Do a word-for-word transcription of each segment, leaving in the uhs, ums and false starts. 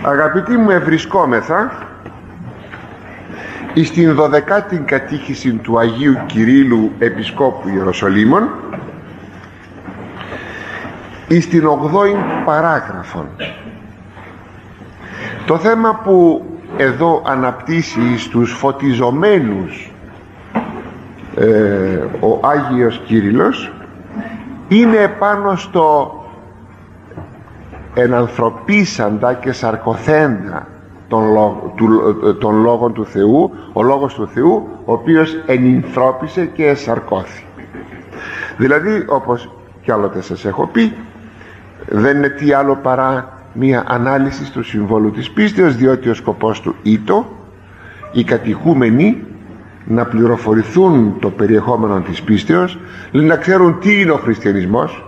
Αγαπητοί μου, ευρισκόμεθα εις την δωδεκάτη κατήχηση του Αγίου Κυρίλλου Επισκόπου Ιεροσολύμων, εις την ογδόη παράγραφον. Το θέμα που εδώ αναπτύσσει στους φωτιζομένους ε, ο Άγιος Κύριλλος είναι επάνω στο ενανθρωπίσαντα και σαρκοθέντα των, λόγ, του, των λόγων του Θεού, ο Λόγος του Θεού, ο οποίος ενυνθρώπισε και εσαρκώθη. Δηλαδή, όπως κι άλλοτε σας έχω πει, δεν είναι τι άλλο παρά μία ανάλυση του συμβόλου της πίστεως, διότι ο σκοπός του ήτο οι κατηχούμενοι να πληροφορηθούν το περιεχόμενο της πίστεως, να ξέρουν τι είναι ο χριστιανισμός,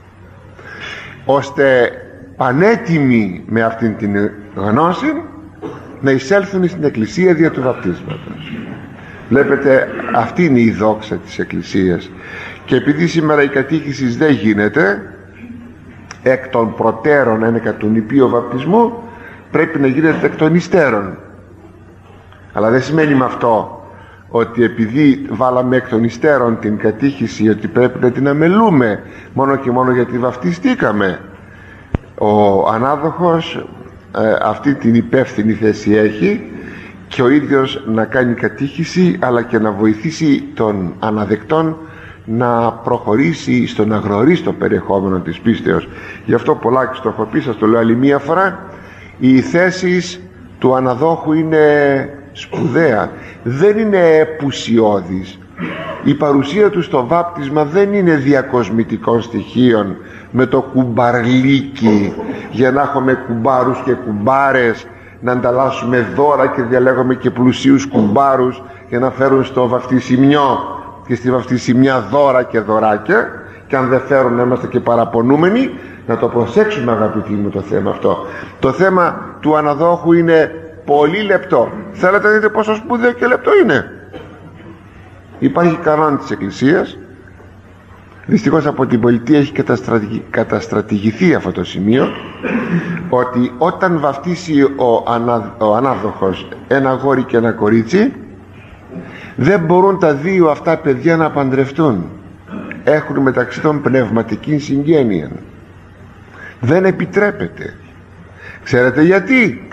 ώστε πανέτοιμοι με αυτήν την γνώση να εισέλθουν στην Εκκλησία δια του βαπτίσματος. Βλέπετε, αυτή είναι η δόξα της Εκκλησίας. Και επειδή σήμερα η κατήχηση δεν γίνεται εκ των προτέρων ένα κατ' τον υπείο βαπτισμού, πρέπει να γίνεται εκ των υστέρων. Αλλά δεν σημαίνει με αυτό ότι επειδή βάλαμε εκ των υστέρων την κατήχηση, ότι πρέπει να την αμελούμε μόνο και μόνο γιατί βαπτιστήκαμε. Ο ανάδοχος ε, αυτή την υπεύθυνη θέση έχει, και ο ίδιος να κάνει κατήχηση, αλλά και να βοηθήσει τον αναδεκτόν να προχωρήσει στο να γνωρίσει το περιεχόμενο της πίστεως. Γι' αυτό πολλάκι το έχω πει, σας το λέω άλλη μία φορά, οι θέσεις του αναδόχου είναι σπουδαία, δεν είναι επουσιώδης. Η παρουσία του στο βάπτισμα δεν είναι διακοσμητικών στοιχείων με το κουμπαρλίκι για να έχουμε κουμπάρους και κουμπάρες, να ανταλλάσσουμε δώρα και διαλέγουμε και πλουσίους κουμπάρους για να φέρουν στο βαφτισιμιό και στη βαφτισιμιά δώρα και δωράκια, και αν δεν φέρουν να είμαστε και παραπονούμενοι. Να το προσέξουμε, αγαπητοί μου, το θέμα αυτό. Το θέμα του αναδόχου είναι πολύ λεπτό. Θέλετε να δείτε πόσο σπουδαίο και λεπτό είναι? Υπάρχει κανόνα της Εκκλησίας. Δυστυχώς από την πολιτεία έχει καταστρατηγηθεί αυτό το σημείο, ότι όταν βαφτίσει ο, ανα, ο ανάδοχος ένα αγόρι και ένα κορίτσι, δεν μπορούν τα δύο αυτά παιδιά να παντρευτούν. Έχουν μεταξύ των πνευματική συγγένεια. Δεν επιτρέπεται. Ξέρετε γιατί?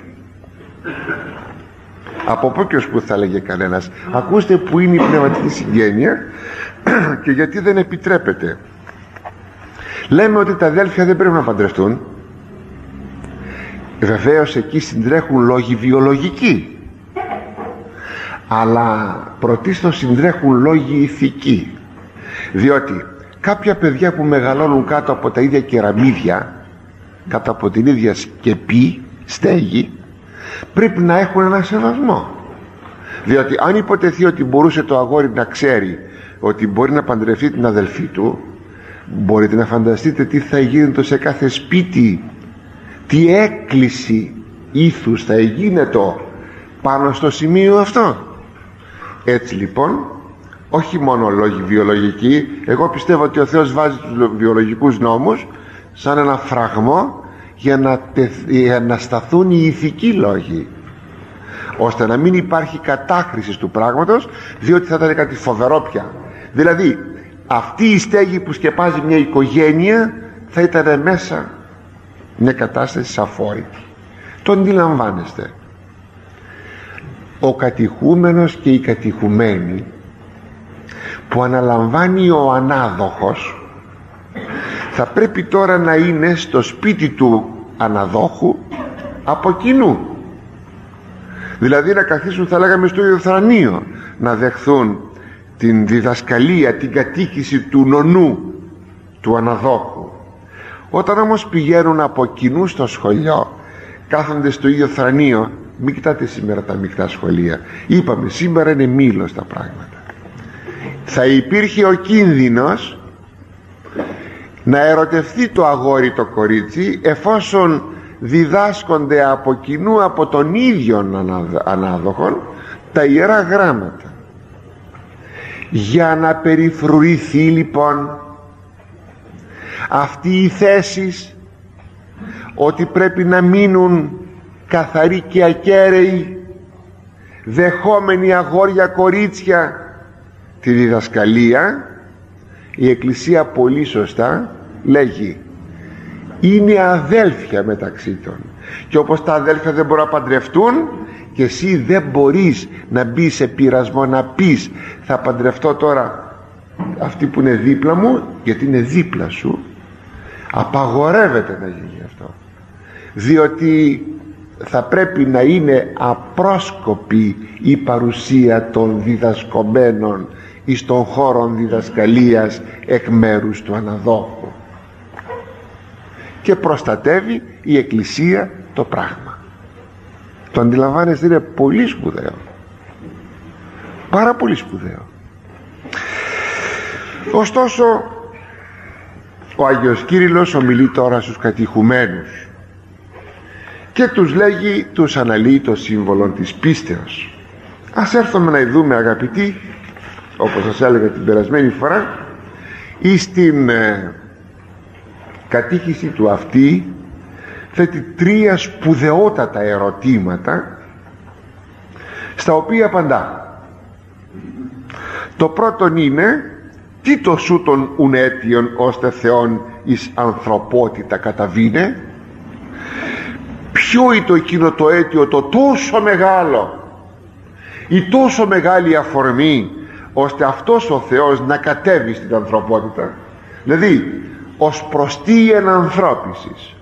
Από πού και ως πού θα λέγε κανένας. Ακούστε που είναι η πνευματική συγγένεια και γιατί δεν επιτρέπεται. Λέμε ότι τα αδέλφια δεν πρέπει να παντρευτούν. Βεβαίως εκεί συντρέχουν λόγοι βιολογικοί, αλλά πρωτίστως συντρέχουν λόγοι ηθικοί. Διότι κάποια παιδιά που μεγαλώνουν κάτω από τα ίδια κεραμίδια, κάτω από την ίδια σκεπή, στέγη, πρέπει να έχουν ένα σεβασμό. Διότι αν υποτεθεί ότι μπορούσε το αγόρι να ξέρει ότι μπορεί να παντρευτεί την αδελφή του, μπορείτε να φανταστείτε τι θα γίνεται σε κάθε σπίτι, τι έκκληση ήθους θα γίνεται πάνω στο σημείο αυτό. Έτσι λοιπόν, όχι μόνο λόγοι βιολογικοί. Εγώ πιστεύω ότι ο Θεός βάζει τους βιολογικούς νόμους σαν ένα φραγμό για να, τεθ, για να σταθούν οι ηθικοί λόγοι, ώστε να μην υπάρχει κατάχρηση του πράγματος, διότι θα ήταν κάτι φοβερό πια. Δηλαδή αυτή η στέγη που σκεπάζει μια οικογένεια θα ήταν μέσα μια κατάσταση σαφόρητη. Το αντιλαμβάνεστε? Ο κατηχούμενος και η κατηχουμένη που αναλαμβάνει ο ανάδοχος θα πρέπει τώρα να είναι στο σπίτι του αναδόχου από κοινού. Δηλαδή να καθίσουν, θα λέγαμε, στο ίδιο θρανείο, να δεχθούν την διδασκαλία, την κατήχηση του νονού του αναδόχου. Όταν όμως πηγαίνουν από κοινού στο σχολείο, κάθονται στο ίδιο θρανείο. Μην κοιτάτε σήμερα τα μεικτά σχολεία. Είπαμε, σήμερα είναι μήλος τα πράγματα. Θα υπήρχε ο κίνδυνος να ερωτευτεί το αγόρι το κορίτσι, εφόσον διδάσκονται από κοινού από τον ίδιο ανάδοχον τα Ιερά Γράμματα. Για να περιφρουρηθεί λοιπόν αυτή η θέση ότι πρέπει να μείνουν καθαροί και ακέραιοι, δεχόμενοι αγόρια κορίτσια τη διδασκαλία, η Εκκλησία πολύ σωστά λέγει είναι αδέλφια μεταξύ των, και όπως τα αδέλφια δεν μπορούν να παντρευτούν, και εσύ δεν μπορείς να μπει σε πειρασμό να πεις θα παντρευτώ τώρα αυτή που είναι δίπλα μου, γιατί είναι δίπλα σου. Απαγορεύεται να γίνει αυτό, διότι θα πρέπει να είναι απρόσκοπη η παρουσία των διδασκομένων εις των χώρων διδασκαλίας εκ μέρους του αναδόχου, και προστατεύει η Εκκλησία το πράγμα. Το αντιλαμβάνεστε, είναι πολύ σπουδαίο, πάρα πολύ σπουδαίο. Ωστόσο ο Άγιος Κύριλλος ομιλεί τώρα στους κατηχουμένους και τους λέγει, τους αναλύει το σύμβολο της πίστεως. Ας έρθουμε να δούμε, αγαπητοί, όπως σας έλεγα την περασμένη φορά, εις την ε, κατήχηση του αυτή θέτει τρία σπουδαιότατα ερωτήματα, στα οποία απαντά. Το πρώτον είναι, τι το σου των ουνέτιον ώστε Θεόν εις ανθρωπότητα καταβήνε? Ποιο είναι το εκείνο το αίτιο το τόσο μεγάλο, η τόσο μεγάλη αφορμή, ώστε αυτός ο Θεός να κατέβει στην ανθρωπότητα, δηλαδή ως προς τι ενανθρώπισης?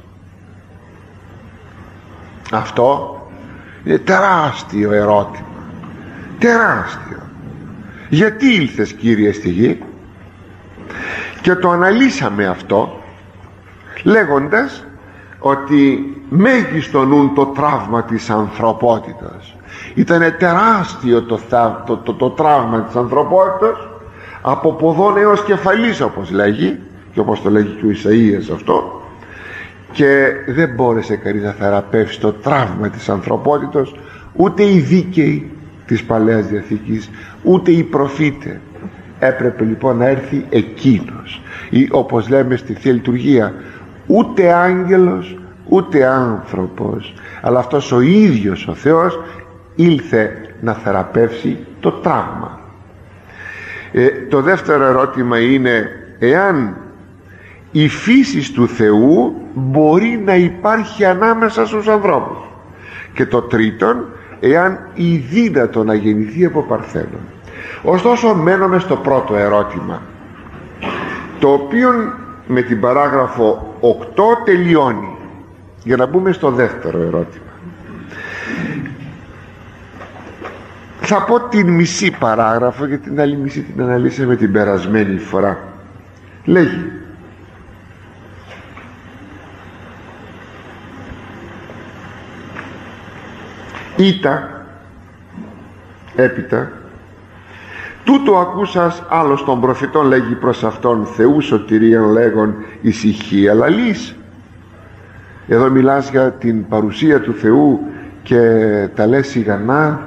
Αυτό είναι τεράστιο ερώτημα, τεράστιο. Γιατί ήλθες, Κύριε, στη γη? Και το αναλύσαμε αυτό λέγοντας ότι μέγιστονούν το τραύμα της ανθρωπότητας. Ήτανε τεράστιο το, το, το, το τραύμα της ανθρωπότητας, από ποδόν έως κεφαλής, όπως λέγει, και όπως το λέγει και ο Ισαΐας αυτό, και δεν μπόρεσε κανείς να θεραπεύσει το τραύμα της ανθρωπότητας, ούτε οι δίκαιοι της Παλαιάς Διαθήκης, ούτε οι προφήτε. Έπρεπε λοιπόν να έρθει εκείνος, ή όπως λέμε στη Θεία Λειτουργία, ούτε άγγελος ούτε άνθρωπος, αλλά αυτός ο ίδιος ο Θεός ήλθε να θεραπεύσει το τραύμα. ε, το δεύτερο ερώτημα είναι εάν η φύση του Θεού μπορεί να υπάρχει ανάμεσα στους ανθρώπους, και το τρίτον, εάν η δύνατο να γεννηθεί από παρθένον. Ωστόσο μένουμε στο πρώτο ερώτημα, το οποίο με την παράγραφο οκτώ τελειώνει, για να μπούμε στο δεύτερο ερώτημα. Θα πω την μισή παράγραφο, γιατί την άλλη μισή την αναλύσαμε την περασμένη φορά. Λέγει: Ήτα έπειτα τούτο ακούσας άλλος των προφητών, λέγει προς αυτόν, Θεού σωτηρίαν λέγον ησυχία λαλείς. Εδώ μιλάς για την παρουσία του Θεού και τα λες σιγανά.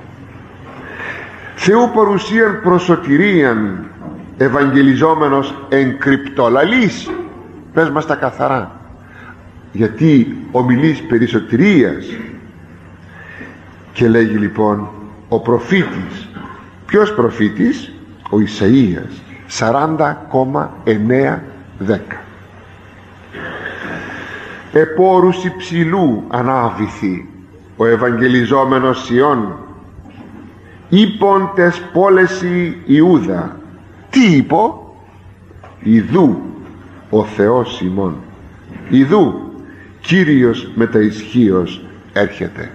Θεού παρουσίαν προς σωτηρίαν ευαγγελιζόμενος εν κρυπτολαλείς. Πες μας τα καθαρά, γιατί ομιλείς περί σωτηρίας. Και λέγει λοιπόν ο προφήτης. Ποιος προφήτης? Ο Ισαΐας, σαράντα κόμμα εννέα δέκα. Επόρους υψηλού ανάβηθη ο ευαγγελιζόμενος Ιών, είπον τες πόλεση Ιούδα. Τι είπω? Ιδού ο Θεός ημών, ιδού Κύριος μεταισχύος έρχεται.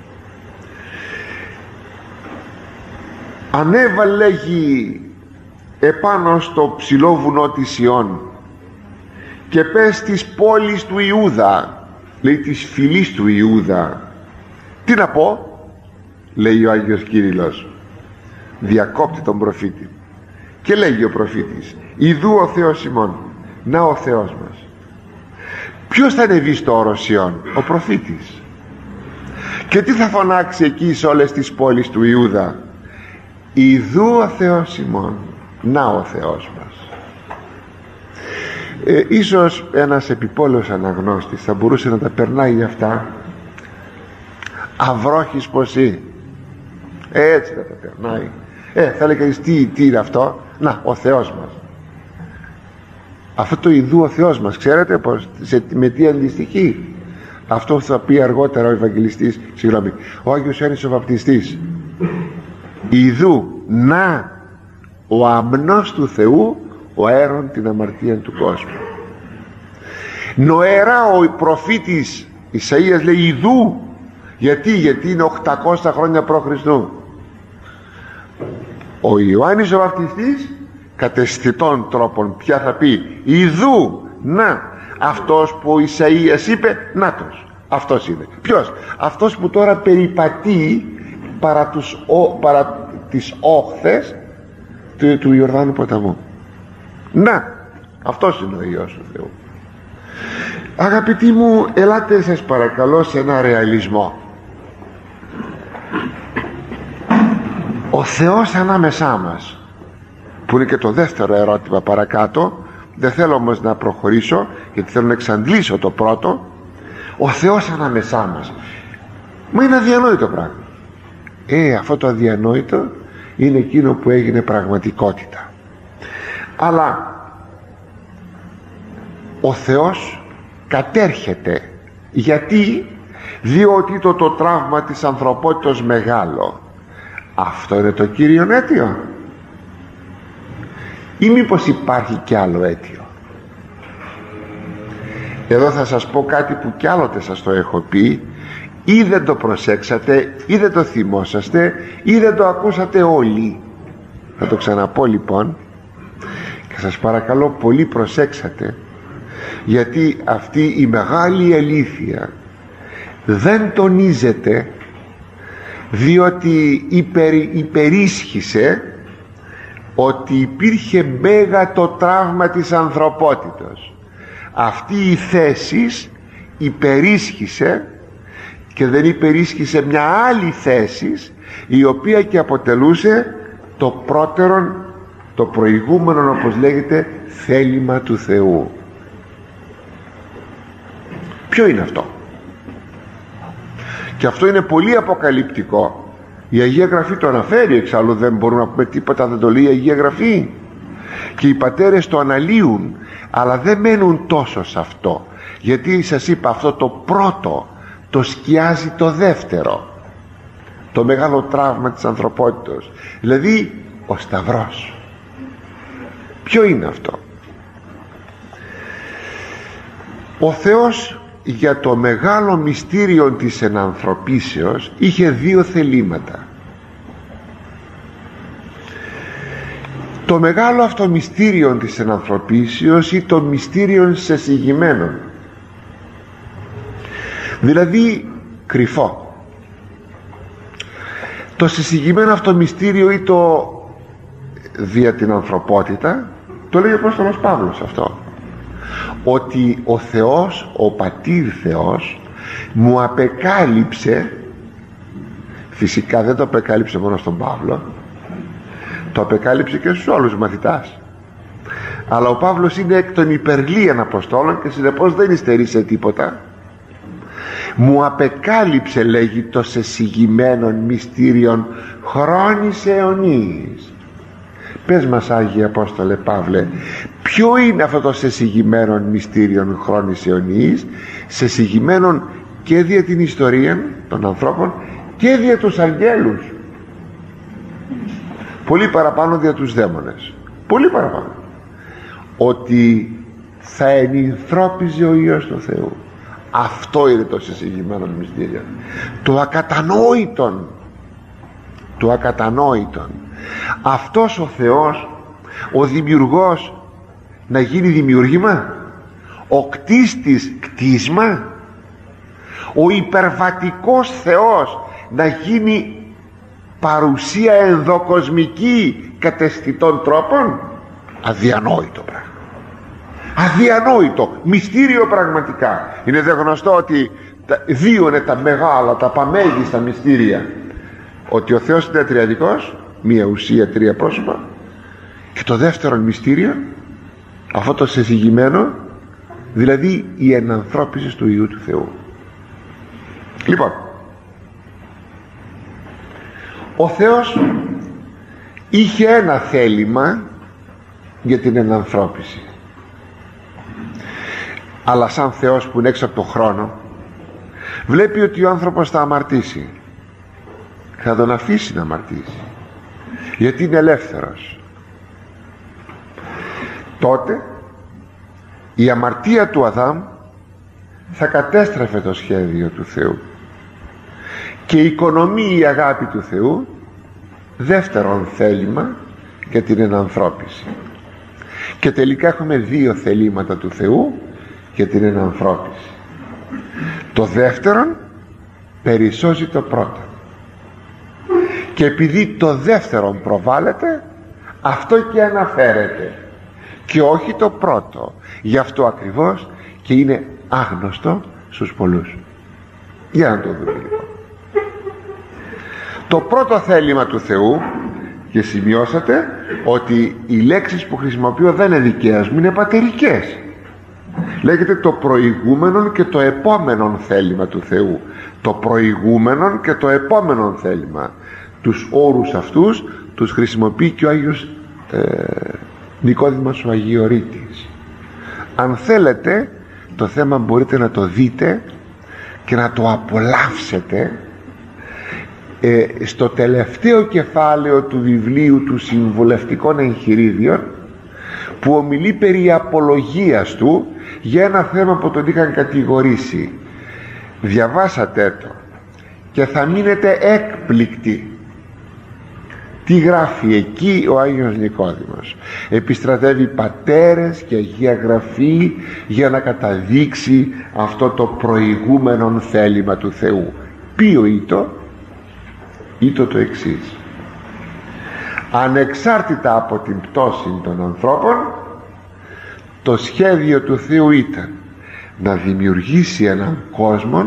Ανέβαλε, λέγει, επάνω στο ψηλό βουνό της Ιών και πες της πόλης του Ιούδα, λέει, της φυλής του Ιούδα. Τι να πω? Λέει ο Άγιος Κύριλλος, διακόπτει τον προφήτη και λέγει ο προφήτης, ιδού ο Θεός ημών, να ο Θεός μας. Ποιος θα ανεβεί στο όρος Ιών? Ο προφήτης. Και τι θα φωνάξει εκεί σε όλες τις πόλεις του Ιούδα? Ιδού ο Θεός ημών, να ο Θεός μας. ε, Ίσως ένας επιπόλαιος αναγνώστης θα μπορούσε να τα περνάει αυτά αυρόχης ποσί. Έτσι δεν τα περνάει. Ε, θα λέει κανείς, τι, τι είναι αυτό? Να, ο Θεός μας. Αυτό το ιδού ο Θεός μας, ξέρετε πως, σε, με τι αντιστοιχεί? Αυτό θα πει αργότερα ο Ευαγγελιστής, συγγνώμη, ο Άγιος Ιωάννης ο Βαπτιστής. Ιδού να ο αμνός του Θεού, ο αέρον την αμαρτία του κόσμου. Νοερά ο προφήτης Ισαΐας λέει ιδού. Γιατί? Γιατί είναι οκτακόσια χρόνια προ Χριστού. Ο Ιωάννης ο Βαπτιστής κατ' αισθητών τρόπων πια θα πει ιδού να αυτός που ο Ισαΐας είπε, νάτος, αυτός είναι. Ποιος? Αυτός που τώρα περιπατεί παρά, τους, ο, παρά τις όχθες του, του Ιορδάνου ποταμού. Να, αυτός είναι ο Υιός του Θεού. Αγαπητοί μου, ελάτε σας παρακαλώ σε ένα ρεαλισμό. Ο Θεός ανάμεσά μας, που είναι και το δεύτερο ερώτημα παρακάτω, δεν θέλω όμως να προχωρήσω γιατί θέλω να εξαντλήσω το πρώτο. Ο Θεός ανάμεσά μας, μα είναι αδιανόητο πράγμα. Ε, αυτό το αδιανόητο είναι εκείνο που έγινε πραγματικότητα. Αλλά ο Θεός κατέρχεται. Γιατί? Διότι το, το τραύμα της ανθρωπότητας μεγάλο. Αυτό είναι το κύριο αίτιο, ή μήπως υπάρχει κι άλλο αίτιο? Εδώ θα σας πω κάτι που κι άλλοτε σας το έχω πει, ή δεν το προσέξατε, ή δεν το θυμόσαστε, ή δεν το ακούσατε όλοι. Θα το ξαναπώ λοιπόν, και σας παρακαλώ πολύ προσέξατε, γιατί αυτή η μεγάλη αλήθεια δεν τονίζεται, διότι υπερ, υπερίσχυσε ότι υπήρχε μέγατο τραύμα της ανθρωπότητος. Αυτή η θέση υπερίσχυσε και δεν υπερίσχυσε μια άλλη θέση, η οποία και αποτελούσε το πρώτερον, το προηγούμενο, όπως λέγεται, θέλημα του Θεού. Ποιο είναι αυτό? Και αυτό είναι πολύ αποκαλυπτικό. Η Αγία Γραφή το αναφέρει, εξάλλου δεν μπορούμε να πούμε τίποτα, δεν το λέει η Αγία Γραφή. Και οι πατέρες το αναλύουν, αλλά δεν μένουν τόσο σε αυτό, γιατί σας είπα, αυτό το πρώτο το σκιάζει το δεύτερο, το μεγάλο τραύμα της ανθρωπότητας, δηλαδή ο Σταυρός. Ποιο είναι αυτό? Ο Θεός για το μεγάλο μυστήριο της ενανθρωπίσεως είχε δύο θελήματα. Το μεγάλο αυτό μυστήριο της ενανθρωπίσεως ή το μυστήριο σεσυγημένων, δηλαδή κρυφό. Το σεσυγημένο αυτό μυστήριο ή το δια την ανθρωπότητα, το λέει ο Απόστολος Παύλος αυτό, ότι ο Θεός, ο Πατήρ Θεός, μου απεκάλυψε. Φυσικά δεν το απεκάλυψε μόνο στον Παύλο, το απεκάλυψε και στους όλους μαθητάς, αλλά ο Παύλος είναι εκ των υπερλίαν Αποστόλων και συνεπώς δεν υστερεί σε τίποτα. Μου απεκάλυψε, λέγει, το σεσυγημένων μυστήριων χρόνης αιωνής. Πες μας, Άγιε Απόστολε Παύλε, ποιο είναι αυτό το σεσυγημένων μυστήριων χρόνης αιωνής? Σεσυγημένων και δια την ιστορία των ανθρώπων και δια τους αγγέλους, πολύ παραπάνω δια τους δαίμονες, πολύ παραπάνω, ότι θα ενυνθρώπιζε ο Υιός του Θεού. Αυτό είναι το σεσυγημένο μυστήριο, το ακατανόητον, το ακατανόητον. Αυτός ο Θεός, ο δημιουργός, να γίνει δημιούργημα, ο κτίστης κτίσμα, ο υπερβατικός Θεός να γίνει παρουσία ενδοκοσμική καταισθητών τρόπων. Αδιανόητο πράγμα, αδιανόητο μυστήριο πραγματικά. Είναι δε γνωστό ότι δύο είναι τα μεγάλα, τα παμέγιστα μυστήρια, ότι ο Θεός είναι τριαδικός, μία ουσία, τρία πρόσωπα, και το δεύτερο μυστήριο, αυτό το σεσυγημένο, δηλαδή η ενανθρώπιση του Υιού του Θεού. Λοιπόν, Ο Θεός είχε ένα θέλημα για την ενανθρώπιση, αλλά σαν Θεός που είναι έξω από τον χρόνο, βλέπει ότι ο άνθρωπος θα αμαρτήσει, θα τον αφήσει να αμαρτήσει, γιατί είναι ελεύθερος. Τότε η αμαρτία του Αδάμ θα κατέστρεφε το σχέδιο του Θεού και οικονομεί η αγάπη του Θεού δεύτερον θέλημα για την ενανθρώπιση. Και τελικά έχουμε δύο θελήματα του Θεού για την ενανθρώπιση. Το δεύτερον περισσώσει το πρώτο, και επειδή το δεύτερον προβάλλεται, αυτό και αναφέρεται και όχι το πρώτο. Γι' αυτό ακριβώς και είναι άγνωστο στους πολλούς. Για να το δούμε λοιπόν. Το πρώτο θέλημα του Θεού, και σημειώσατε ότι οι λέξεις που χρησιμοποιώ δεν είναι δικές μου, είναι πατερικές. Λέγεται το προηγούμενο και το επόμενο θέλημα του Θεού. Το προηγούμενο και το επόμενο θέλημα. Τους όρους αυτούς τους χρησιμοποιεί και ο Άγιος ε, Νικόδημος ο Αγιορείτης. Αν θέλετε το θέμα μπορείτε να το δείτε και να το απολαύσετε ε, στο τελευταίο κεφάλαιο του βιβλίου του Συμβουλευτικών Εγχειρίδιων, που ομιλεί περί απολογίας του για ένα θέμα που τον είχαν κατηγορήσει. Διαβάσατε το και θα μείνετε έκπληκτοι. Τι γράφει εκεί ο Άγιος Νικόδημος? Επιστρατεύει πατέρες και Αγία Γραφή για να καταδείξει αυτό το προηγούμενο θέλημα του Θεού. Ποιο ήτο? Ήτο το εξής: ανεξάρτητα από την πτώση των ανθρώπων, το σχέδιο του Θεού ήταν να δημιουργήσει έναν κόσμο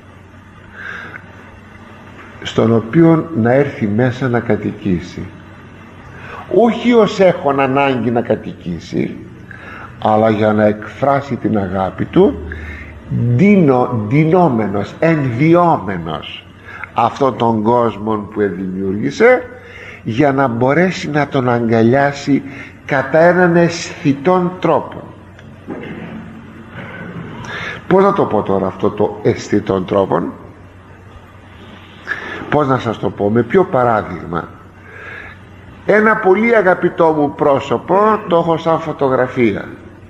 στον οποίο να έρθει μέσα να κατοικήσει, όχι ως έχουν ανάγκη να κατοικήσει, αλλά για να εκφράσει την αγάπη του, ντύνο, ντυνόμενος, ενδιόμενος αυτόν τον κόσμο που δημιούργησε, για να μπορέσει να τον αγκαλιάσει κατά έναν αισθητόν τρόπο. Πώς να το πω τώρα αυτό το αισθητόν τρόπο? Πώς να σας το πω? Με ποιο παράδειγμα? Ένα πολύ αγαπητό μου πρόσωπο το έχω σαν φωτογραφία.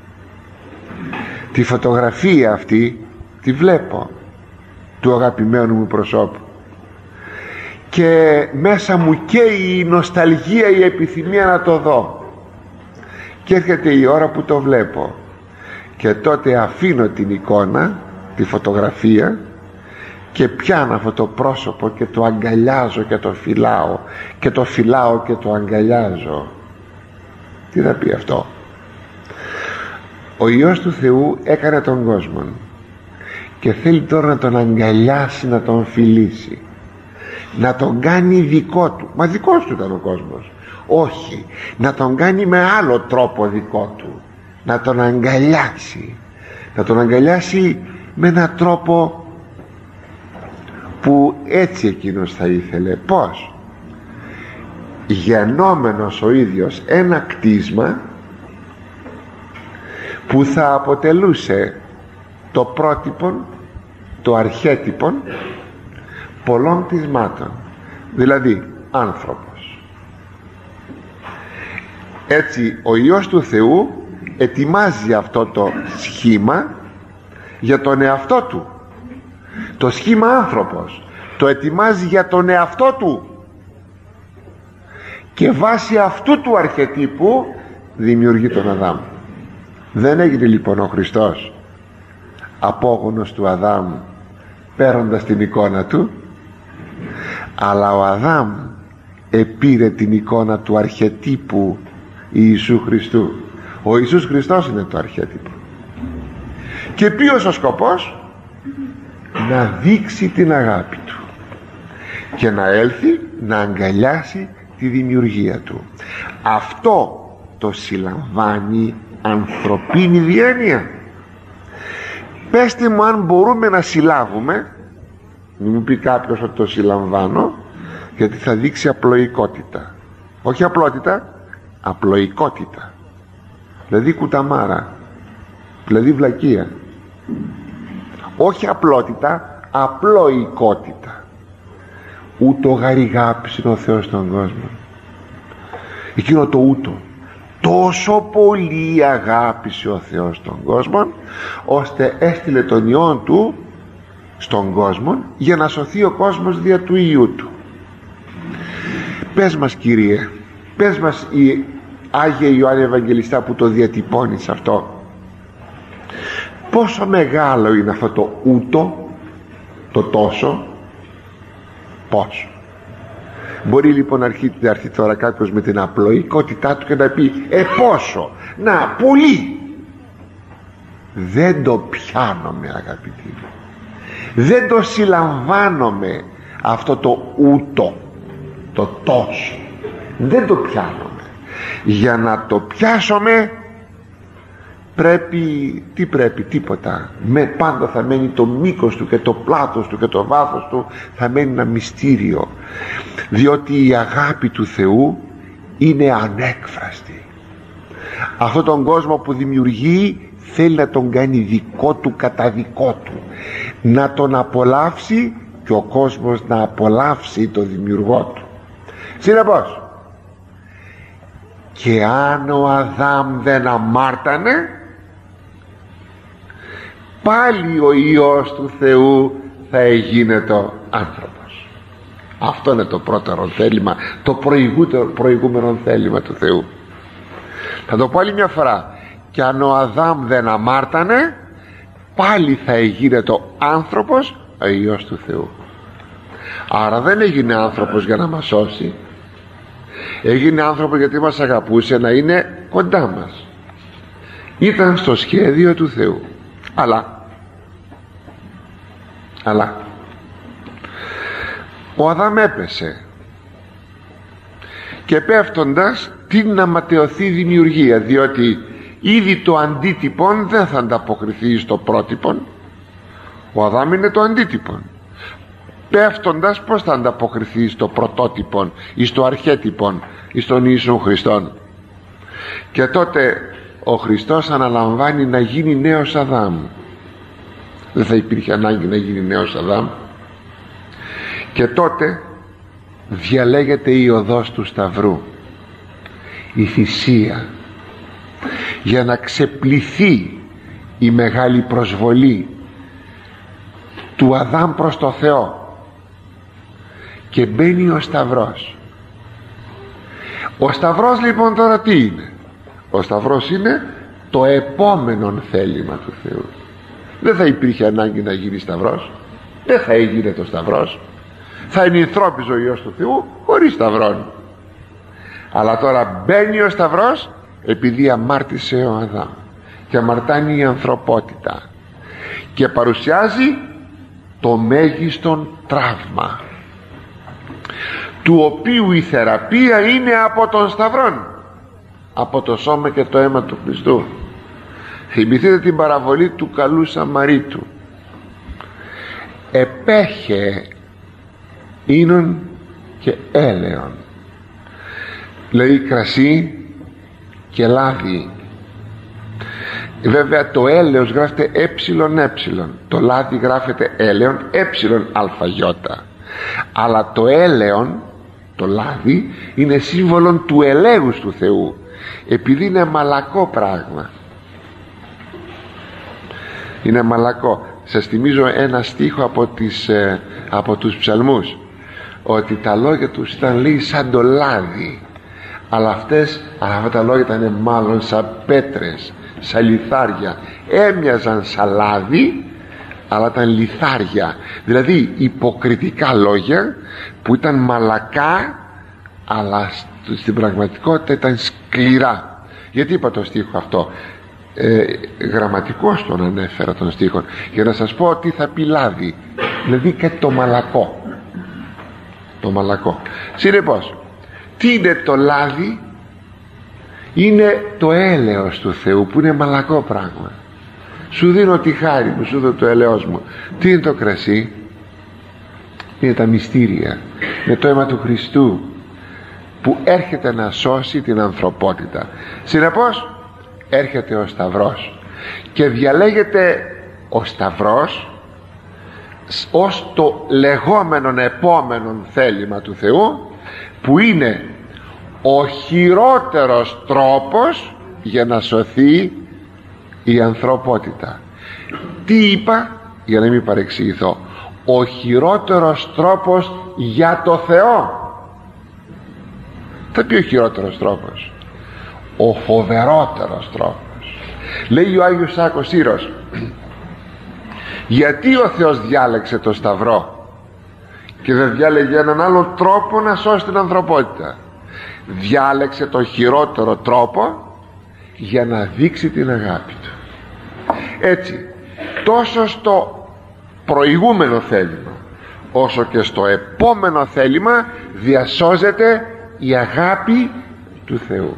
Τη φωτογραφία αυτή τη βλέπω, του αγαπημένου μου προσώπου, και μέσα μου καίει η νοσταλγία, η επιθυμία να το δω, και έρχεται η ώρα που το βλέπω, και τότε αφήνω την εικόνα, τη φωτογραφία, και πιάνω αυτό το πρόσωπο και το αγκαλιάζω και το φυλάω και το φυλάω και το αγκαλιάζω. Τι θα πει αυτό? Ο Υιός του Θεού έκανε τον κόσμο και θέλει τώρα να τον αγκαλιάσει, να τον φιλήσει, να τον κάνει δικό του. Μα δικός του ήταν ο κόσμος? Όχι, να τον κάνει με άλλο τρόπο δικό του, να τον αγκαλιάσει, να τον αγκαλιάσει με έναν τρόπο που έτσι εκείνος θα ήθελε. Πώς? Γεννόμενος ο ίδιος ένα κτίσμα που θα αποτελούσε το πρότυπο, το αρχέτυπο πολλών κτισμάτων, δηλαδή άνθρωπος. Έτσι ο Υιός του Θεού ετοιμάζει αυτό το σχήμα για τον εαυτό του. Το σχήμα άνθρωπος το ετοιμάζει για τον εαυτό του, και βάσει αυτού του αρχετύπου δημιουργεί τον Αδάμ. Δεν έγινε λοιπόν ο Χριστός απόγονος του Αδάμ παίρνοντας την εικόνα του, αλλά ο Αδάμ επήρε την εικόνα του αρχετύπου Ιησού Χριστού. Ο Ιησούς Χριστός είναι το αρχέτυπο. Και ποιος ο σκοπός? Να δείξει την αγάπη του και να έλθει να αγκαλιάσει τη δημιουργία του. Αυτό το συλλαμβάνει ανθρωπίνη διάνοια. Πέστε μου αν μπορούμε να συλλάβουμε. Μην μου πει κάποιος ότι το συλλαμβάνω, γιατί θα δείξει απλοϊκότητα. Όχι απλότητα, απλοϊκότητα. Δηλαδή κουταμάρα, δηλαδή βλακεία. Όχι απλότητα, απλοϊκότητα. Ούτω γαριγάπης είναι ο Θεός στον κόσμο. Εκείνο το ούτω. Τόσο πολύ αγάπησε ο Θεός τον κόσμο, ώστε έστειλε τον Υιόν Του στον κόσμο για να σωθεί ο κόσμος δια του Υιού Του. Πες μας, Κύριε, πες μας, η Άγιε Ιωάννη Ευαγγελιστά που το διατυπώνεις αυτό, πόσο μεγάλο είναι αυτό το ούτω, το τόσο, πόσο. Μπορεί λοιπόν να έρθει, να έρθει τώρα κάποιος με την απλοϊκότητά του και να πει ε πόσο, να πολύ. Δεν το πιάνομαι, αγαπητοί, δεν το συλλαμβάνομαι αυτό το ούτω, το τόσο, δεν το πιάνομαι. Για να το πιάσουμε πρέπει, τι πρέπει, τίποτα. Με πάντα θα μένει το μήκος του και το πλάτος του και το βάθος του, θα μένει ένα μυστήριο, διότι η αγάπη του Θεού είναι ανέκφραστη. Αυτόν τον κόσμο που δημιουργεί θέλει να τον κάνει δικό του κατά δικό του, να τον απολαύσει και ο κόσμος να απολαύσει τον δημιουργό του. Συνεπώς, και αν ο Αδάμ δεν αμάρτανε, πάλι ο Υιός του Θεού θα εγίνετο άνθρωπος. Αυτό είναι το πρώτο θέλημα, το προηγούμενο θέλημα του Θεού. Θα το πω άλλη μια φορά. Και αν ο Αδάμ δεν αμάρτανε, πάλι θα εγίνετο άνθρωπος ο Υιός του Θεού. Άρα δεν έγινε άνθρωπος για να μας σώσει, έγινε άνθρωπος γιατί μας αγαπούσε να είναι κοντά μας. Ήταν στο σχέδιο του Θεού. Αλλά αλλά ο Αδάμ έπεσε, και πέφτοντας την να ματαιωθεί η δημιουργία, διότι ήδη το αντίτυπον δεν θα ανταποκριθεί στο πρότυπον. Ο Αδάμ είναι το αντίτυπον. Πέφτοντας πως θα ανταποκριθεί στο πρωτότυπον ή στο αρχέτυπον ή στον Ιησού Χριστόν? Και τότε ο Χριστός αναλαμβάνει να γίνει νέος Αδάμ. Δεν θα υπήρχε ανάγκη να γίνει νέος Αδάμ. Και τότε διαλέγεται η οδός του Σταυρού, η θυσία, για να ξεπληθεί η μεγάλη προσβολή του Αδάμ προς το Θεό, και μπαίνει ο Σταυρός. Ο Σταυρός λοιπόν τώρα τι είναι? Ο Σταυρός είναι το επόμενο θέλημα του Θεού. Δεν θα υπήρχε ανάγκη να γίνει Σταυρός, δεν θα έγινε το Σταυρός, θα ενυνθρώπιζε ο Υιός του Θεού χωρίς Σταυρόν. Αλλά τώρα μπαίνει ο Σταυρός επειδή αμάρτησε ο Αδάμ και αμαρτάνει η ανθρωπότητα, και παρουσιάζει το μέγιστον τραύμα, του οποίου η θεραπεία είναι από τον Σταυρόν, από το σώμα και το αίμα του Χριστού. Θυμηθείτε την παραβολή του καλού Σαμαρίτου. Επέχε ίνον και έλεον, λέει κρασί και λάδι. Βέβαια το έλεος γράφεται ε ε, το λάδι γράφεται έλεον ε αλφαγιώτα, αλλά το έλεον, το λάδι, είναι σύμβολο του ελέους του Θεού, επειδή είναι μαλακό πράγμα. Είναι μαλακό. Σας θυμίζω ένα στίχο από, τις, ε, από τους ψαλμούς, ότι τα λόγια τους ήταν, λέει, σαν το λάδι, αλλά αυτές, αλλά αυτά τα λόγια ήταν μάλλον σαν πέτρες, σαν λιθάρια. Έμοιαζαν σαν λάδι, αλλά ήταν λιθάρια, δηλαδή υποκριτικά λόγια που ήταν μαλακά, αλλά στην πραγματικότητα ήταν σκληρά. Γιατί είπα το στίχο αυτό? Ε, γραμματικός τον ανέφερα τον στίχο, για να σας πω τι θα πει λάδι, δηλαδή και το μαλακό, το μαλακό. Συνεπώς, τι είναι το λάδι? Είναι το έλεος του Θεού, που είναι μαλακό πράγμα. Σου δίνω τη χάρη μου, σου δίνω το έλεος μου. Τι είναι το κρασί? Είναι τα μυστήρια, είναι το αίμα του Χριστού που έρχεται να σώσει την ανθρωπότητα. Συνεπώς έρχεται ο Σταυρός και διαλέγεται ο Σταυρός ως το λεγόμενο επόμενο θέλημα του Θεού, που είναι ο χειρότερος τρόπος για να σωθεί η ανθρωπότητα. Τι είπα, για να μην παρεξηγηθώ? Ο χειρότερος τρόπος για το Θεό. Θα πει ο χειρότερος τρόπος, ο φοβερότερος τρόπος. Λέει ο Άγιος Σάκος Σύρος, γιατί ο Θεός διάλεξε το Σταυρό και δεν διάλεγε έναν άλλο τρόπο να σώσει την ανθρωπότητα? Διάλεξε το χειρότερο τρόπο για να δείξει την αγάπη του. Έτσι, τόσο στο προηγούμενο θέλημα όσο και στο επόμενο θέλημα διασώζεται η αγάπη του Θεού.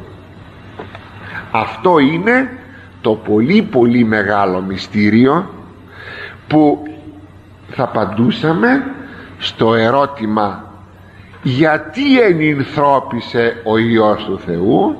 Αυτό είναι το πολύ πολύ μεγάλο μυστήριο που θα απαντούσαμε στο ερώτημα γιατί ενυνθρώπισε ο Υιός του Θεού,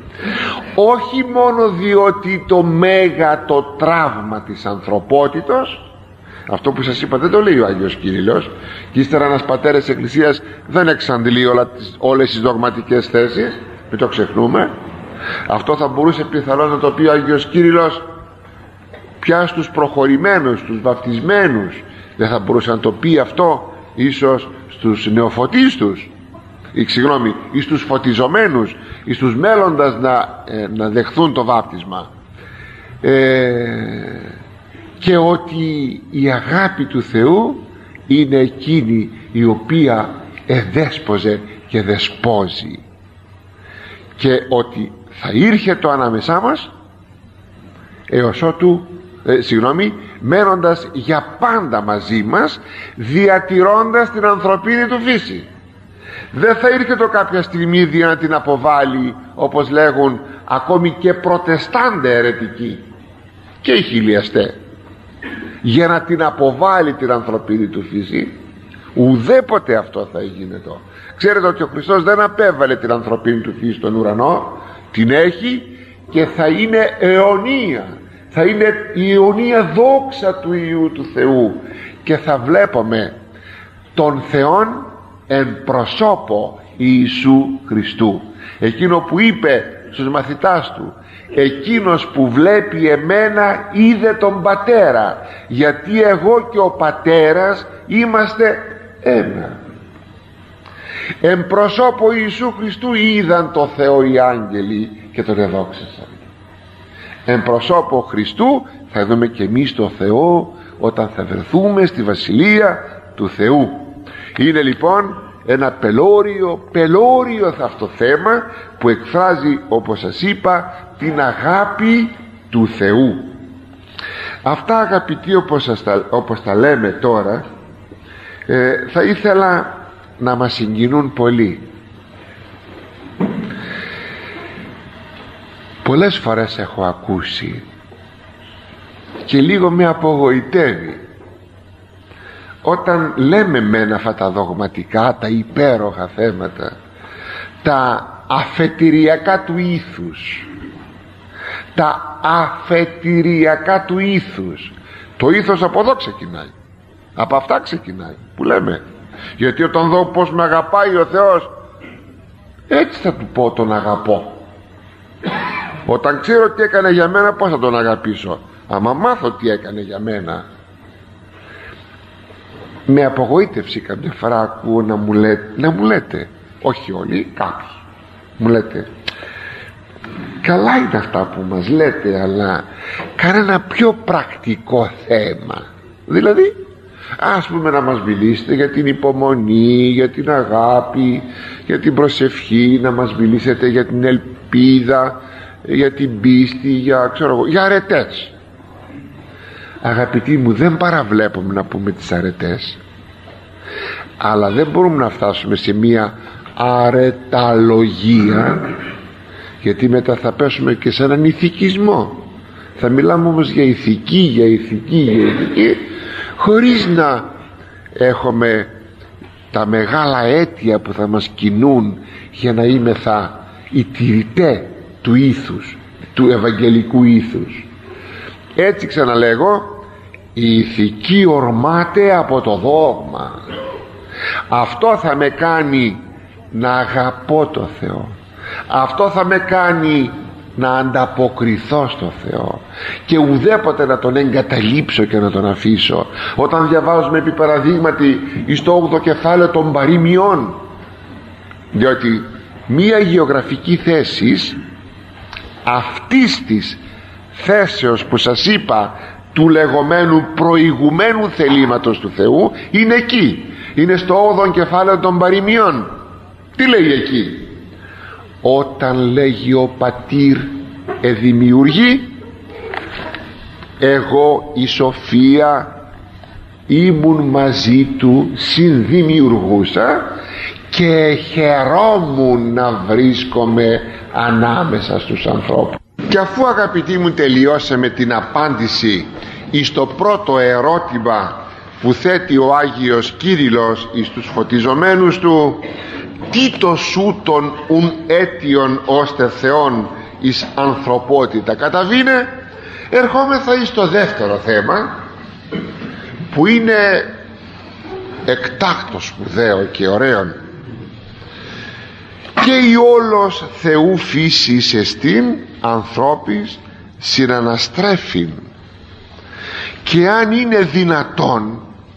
όχι μόνο διότι το μέγα το τραύμα της ανθρωπότητος, αυτό που σας είπα δεν το λέει ο Άγιος Κύριλλος, και ύστερα ένας πατέρας της Εκκλησίας δεν εξαντλεί όλα τις, όλες τις δογματικές θέσεις, μην το ξεχνούμε. Αυτό θα μπορούσε πιθανώς να το πει ο Άγιος Κύριλλος πια στους προχωρημένους, στους βαπτισμένους. Δεν θα μπορούσε να το πει αυτό ίσως στους νεοφωτίστους, ή συγγνώμη, ή στους φωτιζομένους, ή στους μέλλοντας να, ε, να δεχθούν το βάπτισμα, ε, και ότι η αγάπη του Θεού είναι εκείνη η οποία εδέσποζε και δεσπόζει, και ότι θα ήρχε το ανάμεσά μας έως ότου ε, συγγνώμη, μένοντας για πάντα μαζί μας, διατηρώντας την ανθρωπίνη του φύση. Δεν θα ήρθε το κάποια στιγμή για να την αποβάλει, όπως λέγουν ακόμη και προτεστάντε αιρετικοί και οι χιλιαστέ, για να την αποβάλει την ανθρωπίνη του φύση. Ουδέποτε αυτό θα έγινε το. Ξέρετε ότι ο Χριστός δεν απέβαλε την ανθρωπίνη του φύση στον ουρανό, την έχει και θα είναι αιωνία, θα είναι η αιωνία δόξα του Υιού του Θεού, και θα βλέπουμε τον Θεόν εν προσώπο Ιησού Χριστού, εκείνο που είπε στους μαθητάς του, εκείνος που βλέπει εμένα είδε τον Πατέρα, γιατί εγώ και ο Πατέρας είμαστε ένα. Εν προσώπο Ιησού Χριστού είδαν το Θεό οι άγγελοι και τον εδόξασαν. Εν προσώπο Χριστού θα δούμε και εμείς το Θεό όταν θα βρεθούμε στη Βασιλεία του Θεού. Είναι λοιπόν ένα πελώριο, πελώριο θα αυτό θέμα που εκφράζει, όπως σας είπα, την αγάπη του Θεού. Αυτά, αγαπητοί, όπως, σας τα, όπως τα λέμε τώρα, ε, θα ήθελα να μας συγκινούν πολύ. Πολλές φορές έχω ακούσει και λίγο με απογοητεύει όταν λέμε μεν αυτά τα δογματικά, τα υπέροχα θέματα, τα αφετηριακά του ήθους, τα αφετηριακά του ήθους. Το ήθος από εδώ ξεκινάει, από αυτά ξεκινάει που λέμε, γιατί όταν δω πως με αγαπάει ο Θεός, έτσι θα του πω τον αγαπώ. Όταν ξέρω τι έκανε για μένα, πώς θα τον αγαπήσω? Άμα μάθω τι έκανε για μένα. Με απογοήτευση κάποια φορά ακούω να μου, λέ, να μου λέτε, όχι όλοι, κάποιοι μου λέτε, καλά είναι αυτά που μας λέτε, αλλά κάνε ένα πιο πρακτικό θέμα. Δηλαδή, ας πούμε, να μας μιλήσετε για την υπομονή, για την αγάπη, για την προσευχή, να μας μιλήσετε για την ελπίδα, για την πίστη, για, ξέρω εγώ, για αρετές. Αγαπητοί μου, δεν παραβλέπουμε να πούμε τις αρετές, αλλά δεν μπορούμε να φτάσουμε σε μια αρεταλογία, γιατί μετά θα πέσουμε και σε έναν ηθικισμό. Θα μιλάμε όμως για ηθική, για ηθική, για ηθική, χωρίς να έχουμε τα μεγάλα αίτια που θα μας κινούν για να είμεθα οι τηρητέ του ήθους, του ευαγγελικού ήθους. Έτσι ξαναλέγω, η ηθική ορμάται από το δόγμα. Αυτό θα με κάνει να αγαπώ το Θεό, αυτό θα με κάνει να ανταποκριθώ στο Θεό και ουδέποτε να τον εγκαταλείψω και να τον αφήσω. Όταν διαβάζουμε επί παραδείγματι εις το όγδοο κεφάλαιο των παροιμιών, διότι μία γεωγραφική θέση αυτής της θέσεως που σας είπα, του λεγόμενου προηγουμένου θελήματος του Θεού, είναι εκεί, είναι στο όγδοο κεφάλαιο των παροιμιών. Τι λέει εκεί? Όταν λέγει ο πατήρ εδημιουργεί, εγώ η Σοφία ήμουν μαζί του συνδημιουργούσα και χαιρόμουν να βρίσκομαι ανάμεσα στους ανθρώπους. Και αφού, αγαπητοί μου, τελειώσαμε την απάντηση εις το πρώτο ερώτημα που θέτει ο Άγιος Κύριλλος εις τους φωτιζομένους του, τι το σούτον ουν αίτιον ώστε Θεόν εις ανθρωπότητα καταβήνε, ερχόμεθα εις το δεύτερο θέμα, που είναι εκτάκτος σπουδαίο και ωραίο. Και η όλος Θεού φύσης εστίν ανθρώπης συναναστρέφειν, και αν είναι δυνατόν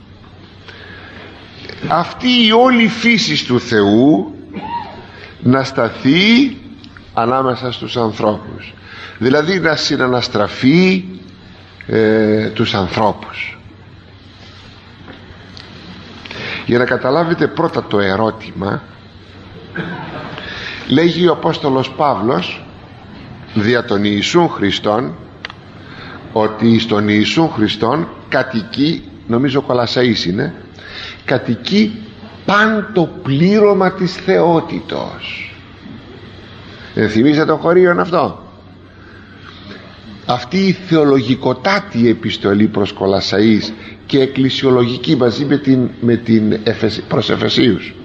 αυτή η όλη φύση του Θεού να σταθεί ανάμεσα στους ανθρώπους, δηλαδή να συναναστραφεί ε, τους ανθρώπους. Για να καταλάβετε πρώτα το ερώτημα, λέγει ο Απόστολος Παύλος δια τον Ιησούν Χριστόν, ότι στον Ιησούν Χριστόν κατοικεί, νομίζω Κολασσαής είναι, κατοικεί παν το πλήρωμα της θεότητος. Δεν θυμίζετε το χωρίον αυτό? Αυτή η θεολογικοτάτη επιστολή προς Κολασσαής και εκκλησιολογική μαζί με την, με την προς Εφεσίους,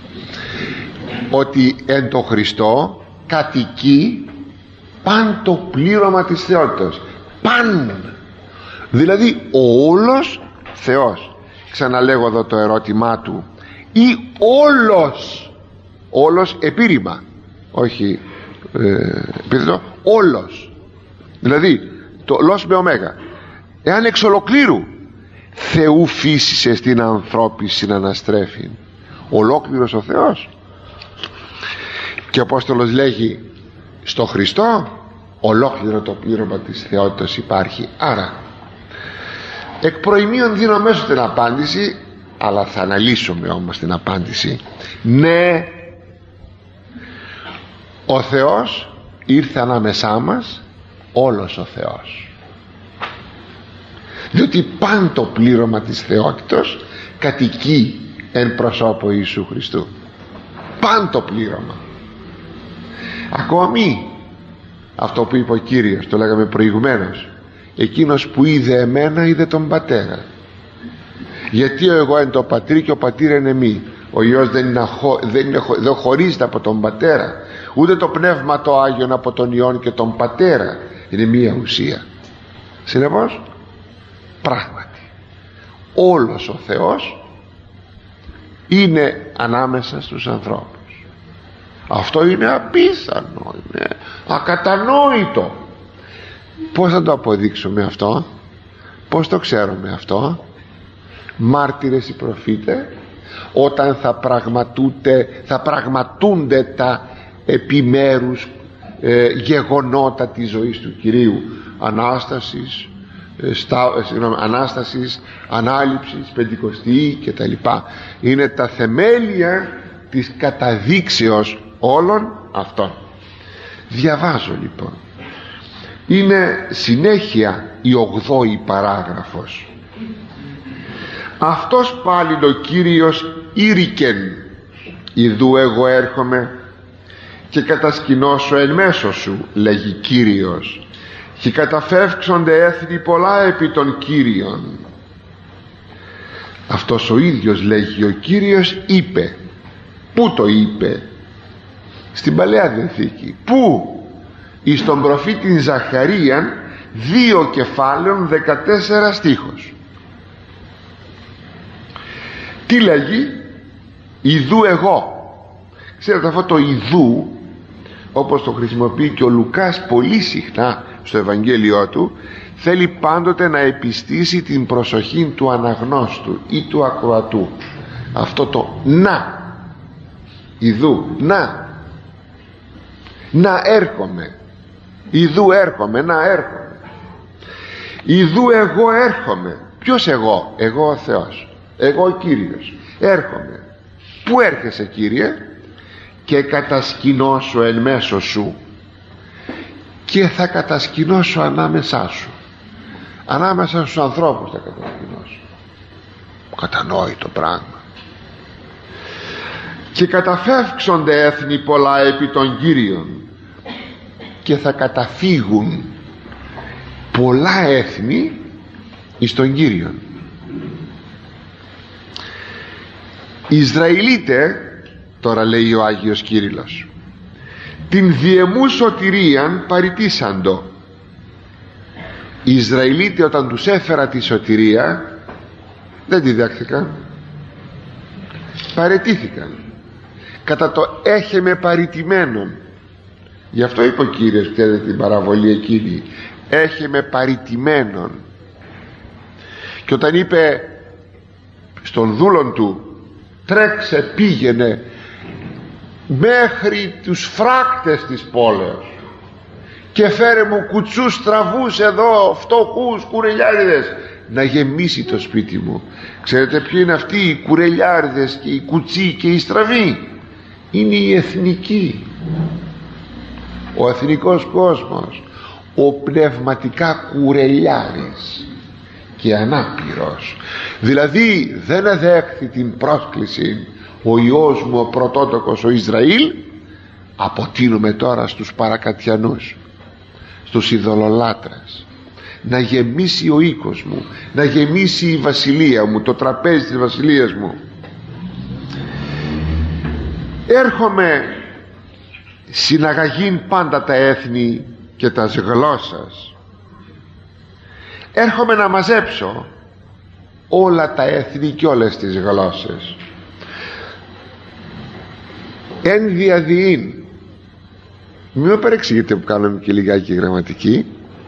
ότι εν το Χριστό κατοικεί παν το πλήρωμα της θεότητος. Παν, δηλαδή ο όλος Θεός. Ξαναλέγω εδώ το ερώτημά του, ή όλος, όλος επίρρημα, όχι ε, επίθετο, όλος, δηλαδή το λος με ωμέγα, εάν εξ ολοκλήρου Θεού φύσησε στην ανθρώπη συναναστρέφει, ολόκληρος ο Θεός. Και ο Απόστολος λέγει, στο Χριστό ολόκληρο το πλήρωμα της θεότητας υπάρχει. Άρα εκ προημίων δίνω μέσω την απάντηση, αλλά θα αναλύσουμε όμως την απάντηση. Ναι, ο Θεός ήρθε ανάμεσά μας, όλος ο Θεός, διότι παν το πλήρωμα της θεότητος κατοικεί εν προσώπω Ιησού Χριστού. Παν το πλήρωμα. Ακόμη αυτό που είπε ο Κύριος, το λέγαμε προηγουμένως, εκείνος που είδε εμένα είδε τον Πατέρα. Γιατί ο εγώ εν το πατρί και ο πατήρ εν εμεί. Ο Υιός δεν, είναι, δεν, είναι, δεν χωρίζεται από τον Πατέρα, ούτε το Πνεύμα το Άγιον από τον Υιόν και τον Πατέρα. Είναι μία ουσία. Συνεπώς, πράγματι όλος ο Θεός είναι ανάμεσα στους ανθρώπους. Αυτό είναι απίθανο, είναι ακατανόητο. Πώς θα το αποδείξουμε αυτό? Πώς το ξέρουμε αυτό? Μάρτυρες οι προφήτες, όταν θα πραγματούνται, θα πραγματούνται τα επιμέρους ε, γεγονότα της ζωής του Κυρίου, Ανάστασης, ε, στα, ε, συγγνώμη, Ανάστασης, Ανάληψης, Πεντηκοστή και τα λοιπά. Είναι τα θεμέλια της καταδείξεως όλων αυτών. Διαβάζω λοιπόν, είναι συνέχεια η ογδόη παράγραφος. Αυτός πάλι ο Κύριος ήρικεν, ιδού εγώ έρχομαι και κατασκηνώσω εν μέσω σου, λέγει Κύριος, και καταφεύξονται έθνη πολλά επί των Κύριων. αυτός ο ίδιος, λέγει ο Κύριος, είπε. Πού το είπε? Στην Παλαιά Διαθήκη. Πού? εις τον προφήτη Ζαχαρίαν, δύο κεφάλαιων, δεκατέσσερα στίχος. Τι λέγει? Ιδού εγώ. Ξέρετε, αυτό το ιδού, όπως το χρησιμοποιεί και ο Λουκάς πολύ συχνά στο Ευαγγέλιο του, θέλει πάντοτε να επιστήσει την προσοχή του αναγνώστου ή του ακροατού. Αυτό το να, ιδού, να να έρχομαι, ιδού έρχομαι, να έρχομαι, ιδού εγώ έρχομαι. Ποιος εγώ? Εγώ ο Θεός, εγώ ο Κύριος έρχομαι. Πού έρχεσαι, Κύριε? Και κατασκηνώσω εν μέσω σου, και θα κατασκηνώσω ανάμεσά σου, ανάμεσα στους ανθρώπους θα κατασκηνώσω. Κατανόητο πράγμα. Και καταφεύξονται έθνη πολλά επί των Κύριων, και θα καταφύγουν πολλά έθνη εις τον Κύριον. Ισραηλίτε, τώρα λέει ο Άγιος Κύριλλος, την διεμού σωτηρίαν παρητήσαντο. Οι Ισραηλίτε, όταν τους έφερα τη σωτηρία, δεν τη δέχθηκαν, παραιτήθηκαν κατά το έχε με παρητημένον. Γι' αυτό είπε ο Κύριος, ξέρετε την παραβολή εκείνη, έχε με παρητημένον. Και όταν είπε στον δούλον του, τρέξε, πήγαινε μέχρι τους φράκτες της πόλεως και φέρε μου κουτσούς τραβούς εδώ, φτωχούς κουρελιάριδες, να γεμίσει το σπίτι μου. Ξέρετε ποιοι είναι αυτοί οι κουρελιάριδες και οι κουτσοί και οι στραβοί? Είναι οι εθνικοί, ο εθνικός κόσμος, ο πνευματικά κουρελιάρης και ανάπηρος. Δηλαδή δεν εδέχθη την πρόσκληση ο Υιός μου ο πρωτότοκος ο Ισραήλ, αποτείνουμε τώρα στους παρακατιανούς, στους ειδωλολάτρες, να γεμίσει ο οίκος μου, να γεμίσει η βασιλεία μου, το τραπέζι της βασιλείας μου. Έρχομαι συναγαγήν πάντα τα έθνη και τα γλώσσας. Έρχομαι να μαζέψω όλα τα έθνη και όλες τις γλώσσες. Εν διαδιήν. Μην με παρεξηγείτε που κάνουμε και λιγάκι γραμματική,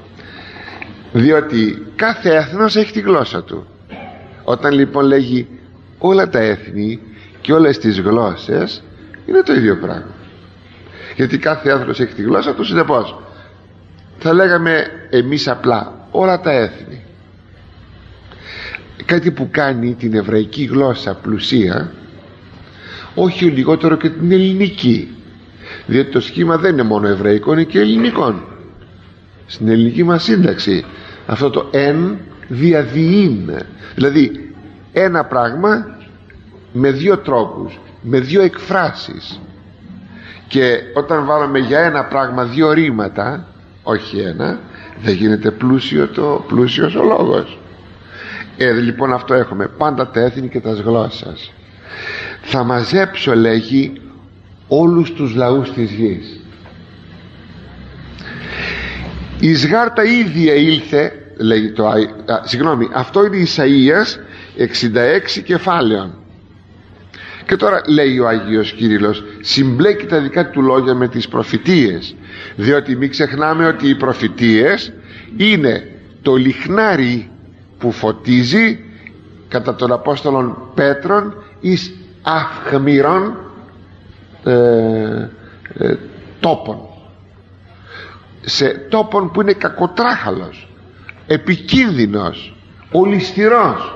διότι κάθε έθνος έχει τη γλώσσα του. Όταν λοιπόν λέγει όλα τα έθνη και όλες τις γλώσσες, είναι το ίδιο πράγμα, γιατί κάθε έθνος έχει τη γλώσσα του. Συνεπώς θα λέγαμε εμείς απλά όλα τα έθνη. Κάτι που κάνει την εβραϊκή γλώσσα πλουσία, όχι λιγότερο και την ελληνική, διότι το σχήμα δεν είναι μόνο εβραϊκό, είναι και ελληνικό. Στην ελληνική μας σύνταξη αυτό το εν διαδιήν, δηλαδή ένα πράγμα με δύο τρόπους, με δύο εκφράσεις, και όταν βάλουμε για ένα πράγμα δύο ρήματα, όχι ένα, δεν γίνεται πλούσιο το, πλούσιος ο λόγος. Ε, λοιπόν αυτό έχουμε, πάντα τα έθνη και τα γλώσσας. Θα μαζέψω, λέγει, όλους τους λαούς της γης. Εις γάρ τα ίδια ήλθε, λέγει το, α, συγγνώμη, αυτό είναι Ισαΐας εξήντα έξι κεφάλαιων. Και τώρα λέει ο Άγιος Κύριλλος, συμπλέκει τα δικά του λόγια με τις προφητείες, διότι μην ξεχνάμε ότι οι προφητείες είναι το λιχνάρι που φωτίζει κατά τον Απόστολον Πέτρον εις αυχμηρών ε, ε, τόπων, σε τόπων που είναι κακοτράχαλος, επικίνδυνος, ολισθηρός.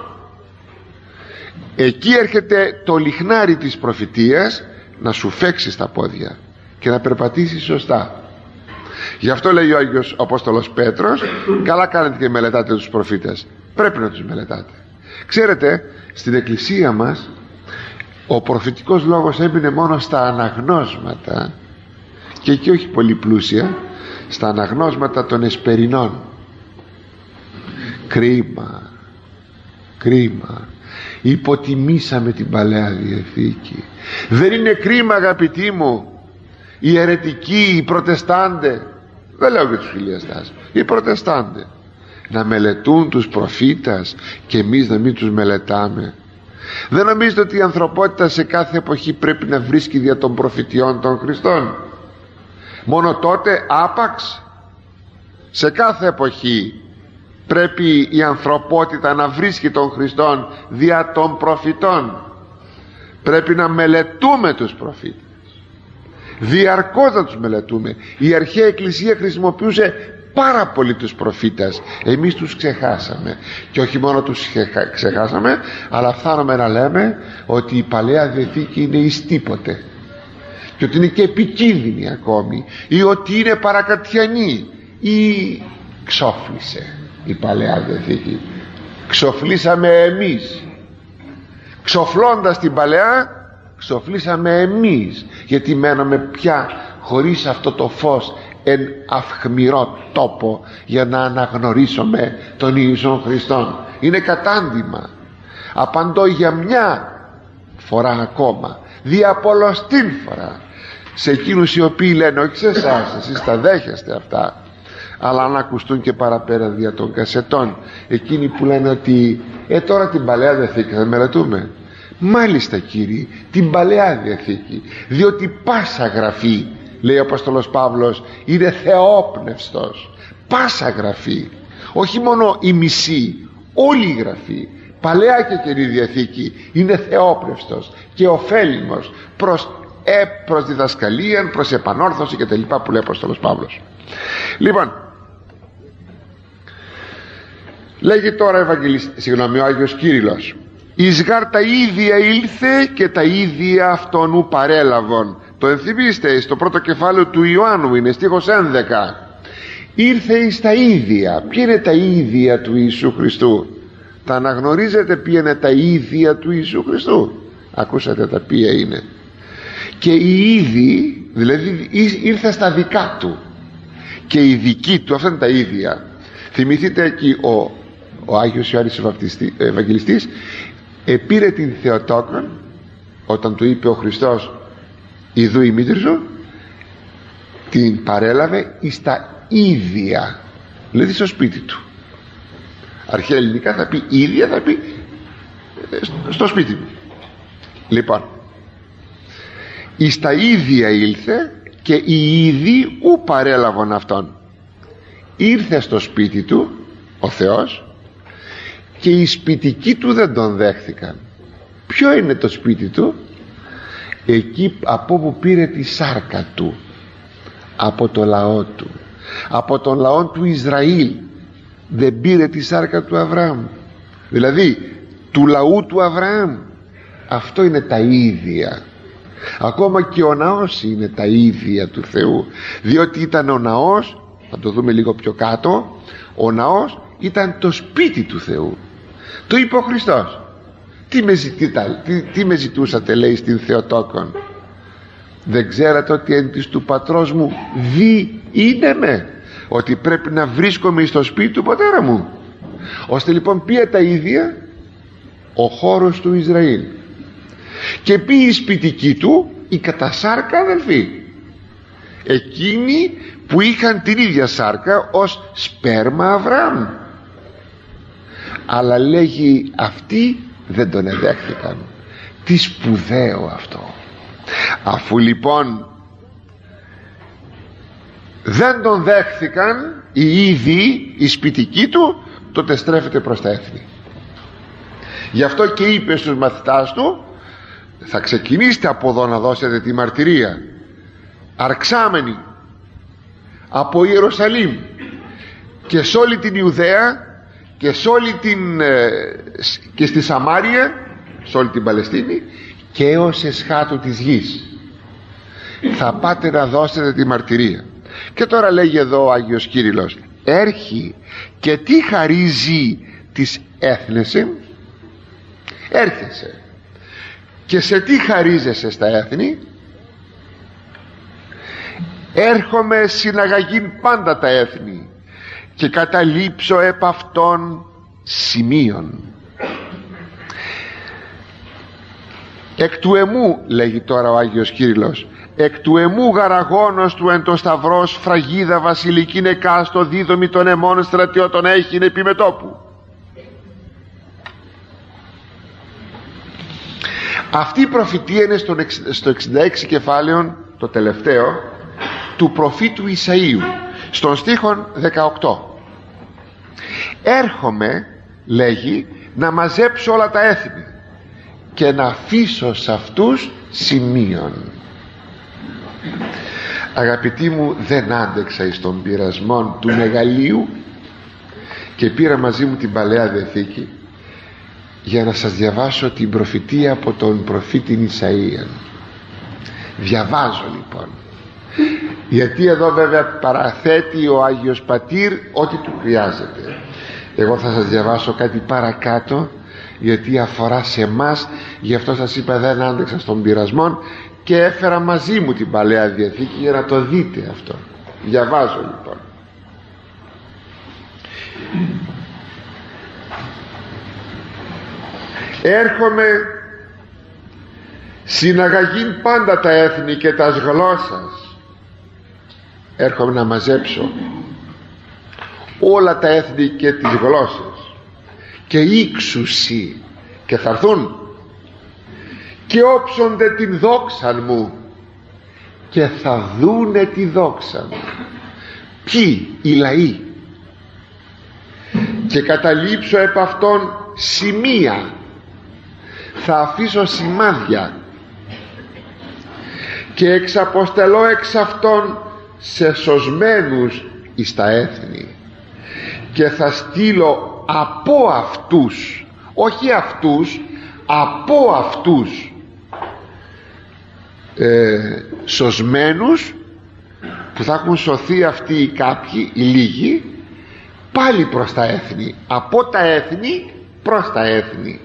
Εκεί έρχεται το λιχνάρι της προφητείας να σου φέξει στα πόδια και να περπατήσεις σωστά. Γι' αυτό λέει ο Άγιος Απόστολος Πέτρος, καλά κάνετε και μελετάτε τους προφήτες. Πρέπει να τους μελετάτε. Ξέρετε, στην εκκλησία μας ο προφητικός λόγος έμεινε μόνο στα αναγνώσματα, και εκεί όχι πολύ πλούσια, στα αναγνώσματα των εσπερινών. Κρίμα, κρίμα. Υποτιμήσαμε την Παλαιά Διαθήκη. Δεν είναι κρίμα, αγαπητοί μου, οι αιρετικοί, οι προτεστάντε, δεν λέω για τους χιλιαστάς, οι προτεστάντε, να μελετούν τους προφήτας και εμείς να μην τους μελετάμε? Δεν νομίζετε ότι η ανθρωπότητα σε κάθε εποχή πρέπει να βρίσκει δια των προφητιών των Χριστών? Μόνο τότε άπαξ? Σε κάθε εποχή πρέπει η ανθρωπότητα να βρίσκει τον Χριστόν δια των προφητών. Πρέπει να μελετούμε τους προφήτες, διαρκώς να τους μελετούμε. Η αρχαία Εκκλησία χρησιμοποιούσε πάρα πολύ τους προφήτες. Εμείς τους ξεχάσαμε, και όχι μόνο τους ξεχάσαμε, αλλά φτάνουμε να λέμε ότι η Παλαιά Διαθήκη είναι εις τίποτε, και ότι είναι και επικίνδυνη ακόμη, ή ότι είναι παρακατιανή, ή ξόφλησε η Παλαιά Διαθήκη. Ξοφλήσαμε εμείς. Ξοφλώντας την Παλαιά, ξοφλήσαμε εμείς, γιατί μέναμε πια χωρίς αυτό το φως εν αυχμηρό τόπο για να αναγνωρίσουμε τον Ιησόν Χριστόν. Είναι κατάντημα. Απαντώ για μια φορά ακόμα, διαπολωστήν φορά, σε εκείνους οι οποίοι λένε, όχι σε εσάς, εσείς τα δέχεστε αυτά, αλλά αν ακουστούν και παραπέρα δια των κασετών, εκείνοι που λένε ότι ε τώρα την Παλαιά Διαθήκη θα μελετούμε. Μάλιστα, κύριοι, την Παλαιά Διαθήκη, διότι πάσα γραφή, λέει ο Απόστολος Παύλος, είναι θεόπνευστος. Πάσα γραφή, όχι μόνο η μισή, όλη η γραφή, Παλαιά και Καινή Διαθήκη, είναι θεόπνευστος και ωφέλιμος προς, ε, προς διδασκαλία, προς επανόρθωση και τα λοιπά που λέει ο Απόστολος Παύλος. Λοιπόν, λέγει τώρα Ευαγγελιστής, συγγνώμη, ο Άγιος Κύριλλος, εις γάρ τα ίδια ήλθε και τα ίδια αυτονού παρέλαβον. Το ενθυμίστε, στο πρώτο κεφάλαιο του Ιωάννου είναι, στίχος έντεκα. Ήρθε εις τα ίδια. Ποια είναι τα ίδια του Ιησού Χριστού? Τα αναγνωρίζετε ποια είναι τα ίδια του Ιησού Χριστού? Ακούσατε τα ποια είναι? Και οι ίδιοι, δηλαδή ήρθε στα δικά του, και οι δικοί του, αυτά είναι τα ίδια. Θυμηθείτε εκεί ο, ο Άγιος Ιωάννης Ευαγγελιστής επήρε την Θεοτόκον όταν του είπε ο Χριστός, ιδού η μήτρη σου, την παρέλαβε εις τα ίδια, δηλαδή στο σπίτι του. Αρχαία ελληνικά θα πει ίδια, θα πει στο σπίτι του. Λοιπόν, εις τα ίδια ήλθε, και οι ίδιοι ου παρέλαβαν αυτόν. Ήρθε στο σπίτι του ο Θεός, και οι σπιτικοί του δεν τον δέχθηκαν. Ποιο είναι το σπίτι του? Εκεί από όπου πήρε τη σάρκα του, από το λαό του, από τον λαό του Ισραήλ. Δεν πήρε τη σάρκα του Αβραάμ, δηλαδή του λαού του Αβραάμ. Αυτό είναι τα ίδια. Ακόμα και ο ναός είναι τα ίδια του Θεού, διότι ήταν ο ναός, θα το δούμε λίγο πιο κάτω, ο ναός ήταν το σπίτι του Θεού. Το είπε ο Χριστός. Τι με, ζητήτα, τι, τι με ζητούσατε, λέει, στην Θεοτόκον? Δεν ξέρατε ότι εν της του πατρός μου δι είναι με, ότι πρέπει να βρίσκομαι στο σπίτι του πατέρα μου? Ώστε λοιπόν ποια τα ίδια? Ο χώρος του Ισραήλ. Και ποιοι οι σπιτικοί του? Οι κατά σάρκα αδελφοί, εκείνοι που είχαν την ίδια σάρκα ως σπέρμα Αβραάμ. Αλλά λέγει αυτοί δεν τον εδέχθηκαν. Τι σπουδαίο αυτό! Αφού λοιπόν δεν τον δέχθηκαν οι ίδιοι οι σπιτικοί του, τότε στρέφεται προς τα έθνη. Γι' αυτό και είπε στους μαθητάς του, θα ξεκινήσετε από εδώ να δώσετε τη μαρτυρία, αρξάμενοι από Ιερουσαλήμ και σε όλη την Ιουδαία και σε όλη την και στη Σαμάρια, σε όλη την Παλαιστίνη και έως εσχάτου της γης θα πάτε να δώσετε τη μαρτυρία. Και τώρα λέγει εδώ ο Άγιος Κύριλλος, έρχει και τι χαρίζει της έθνεσαι? Έρχεσαι και σε τι χαρίζεσαι στα έθνη? Έρχομαι συναγαγήν πάντα τα έθνη και καταλήψω επ' αυτών σημείων. εκ του εμού, λέγει τώρα ο Άγιος Κύριλλος, εκ του εμού γαραγόνος του εν το σταυρός φραγίδα βασιλική νεκά στο δίδομη των εμών στρατιώτων έχει επί μετώπου. Αυτή η προφητεία είναι στο εξήντα έξι κεφάλαιο, το τελευταίο, του προφήτου Ισαΐου, στον στίχον δεκαοκτώ. Έρχομαι, λέγει, να μαζέψω όλα τα έθνη και να αφήσω σε αυτούς σημείων. Αγαπητοί μου, δεν άντεξα εις των πειρασμών του μεγαλείου και πήρα μαζί μου την Παλαιά Διαθήκη για να σας διαβάσω την προφητεία από τον προφήτη Ισαΐαν. Διαβάζω λοιπόν, γιατί εδώ βέβαια παραθέτει ο Άγιος Πατήρ ό,τι του χρειάζεται. Εγώ θα σας διαβάσω κάτι παρακάτω, γιατί αφορά σε εμάς. Γι' αυτό σας είπα δεν άντεξα στον πειρασμόν και έφερα μαζί μου την Παλαιά Διαθήκη για να το δείτε αυτό. Διαβάζω λοιπόν. Έρχομαι συναγαγήν πάντα τα έθνη και τας γλώσσας. Έρχομαι να μαζέψω όλα τα έθνη και τις γλώσσες και ήξουσι, και θα έρθουν και όψονται την δόξαν μου και θα δούνε τη δόξα μου. Ποιοι? Οι λαοί. Και καταλήψω επ' αυτόν σημεία, θα αφήσω σημάδια και εξαποστελώ εξ αυτών σε σωσμένους εις τα έθνη και θα στείλω από αυτούς, όχι αυτούς, από αυτούς ε, σωσμένους, που θα έχουν σωθεί αυτοί οι κάποιοι, οι λίγοι, πάλι προς τα έθνη, από τα έθνη προς τα έθνη,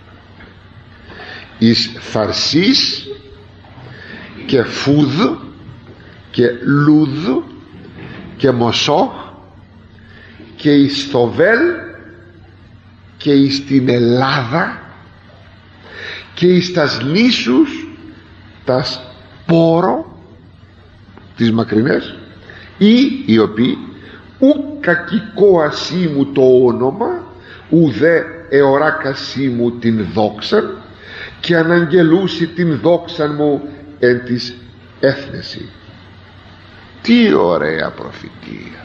εις Θαρσής και Φούδ και Λούδ και Μοσόχ και εις Θοβέλ και εις την Ελλάδα και εις τας νήσους τας Πόρο, τις μακρινές, ή οι οποίοι ου κακικό ασύ μου το όνομα, ουδέ εωράκασί μου την δόξαν και αναγγελούσι την δόξαν μου εν της έθνεση. Τι ωραία προφητεία.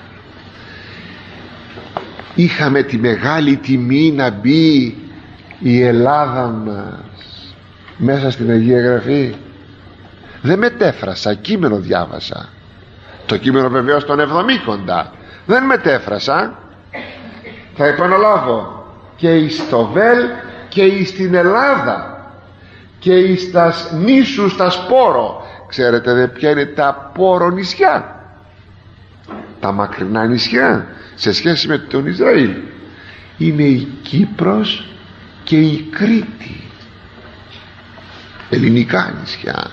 Είχαμε τη μεγάλη τιμή να μπει η Ελλάδα μας μέσα στην Αγία Γραφή. Δεν μετέφρασα, κείμενο διάβασα. Το κείμενο βεβαίως των εβδομήκοντα. Δεν μετέφρασα. Θα επαναλάβω, και εις το Βέλ και εις την Ελλάδα και εις τας νήσους τα Σπόρο. Ξέρετε δε ποια είναι τα Πόρο νησιά? Τα μακρινά νησιά σε σχέση με τον Ισραήλ. Είναι η Κύπρος και η Κρήτη. Ελληνικά νησιά.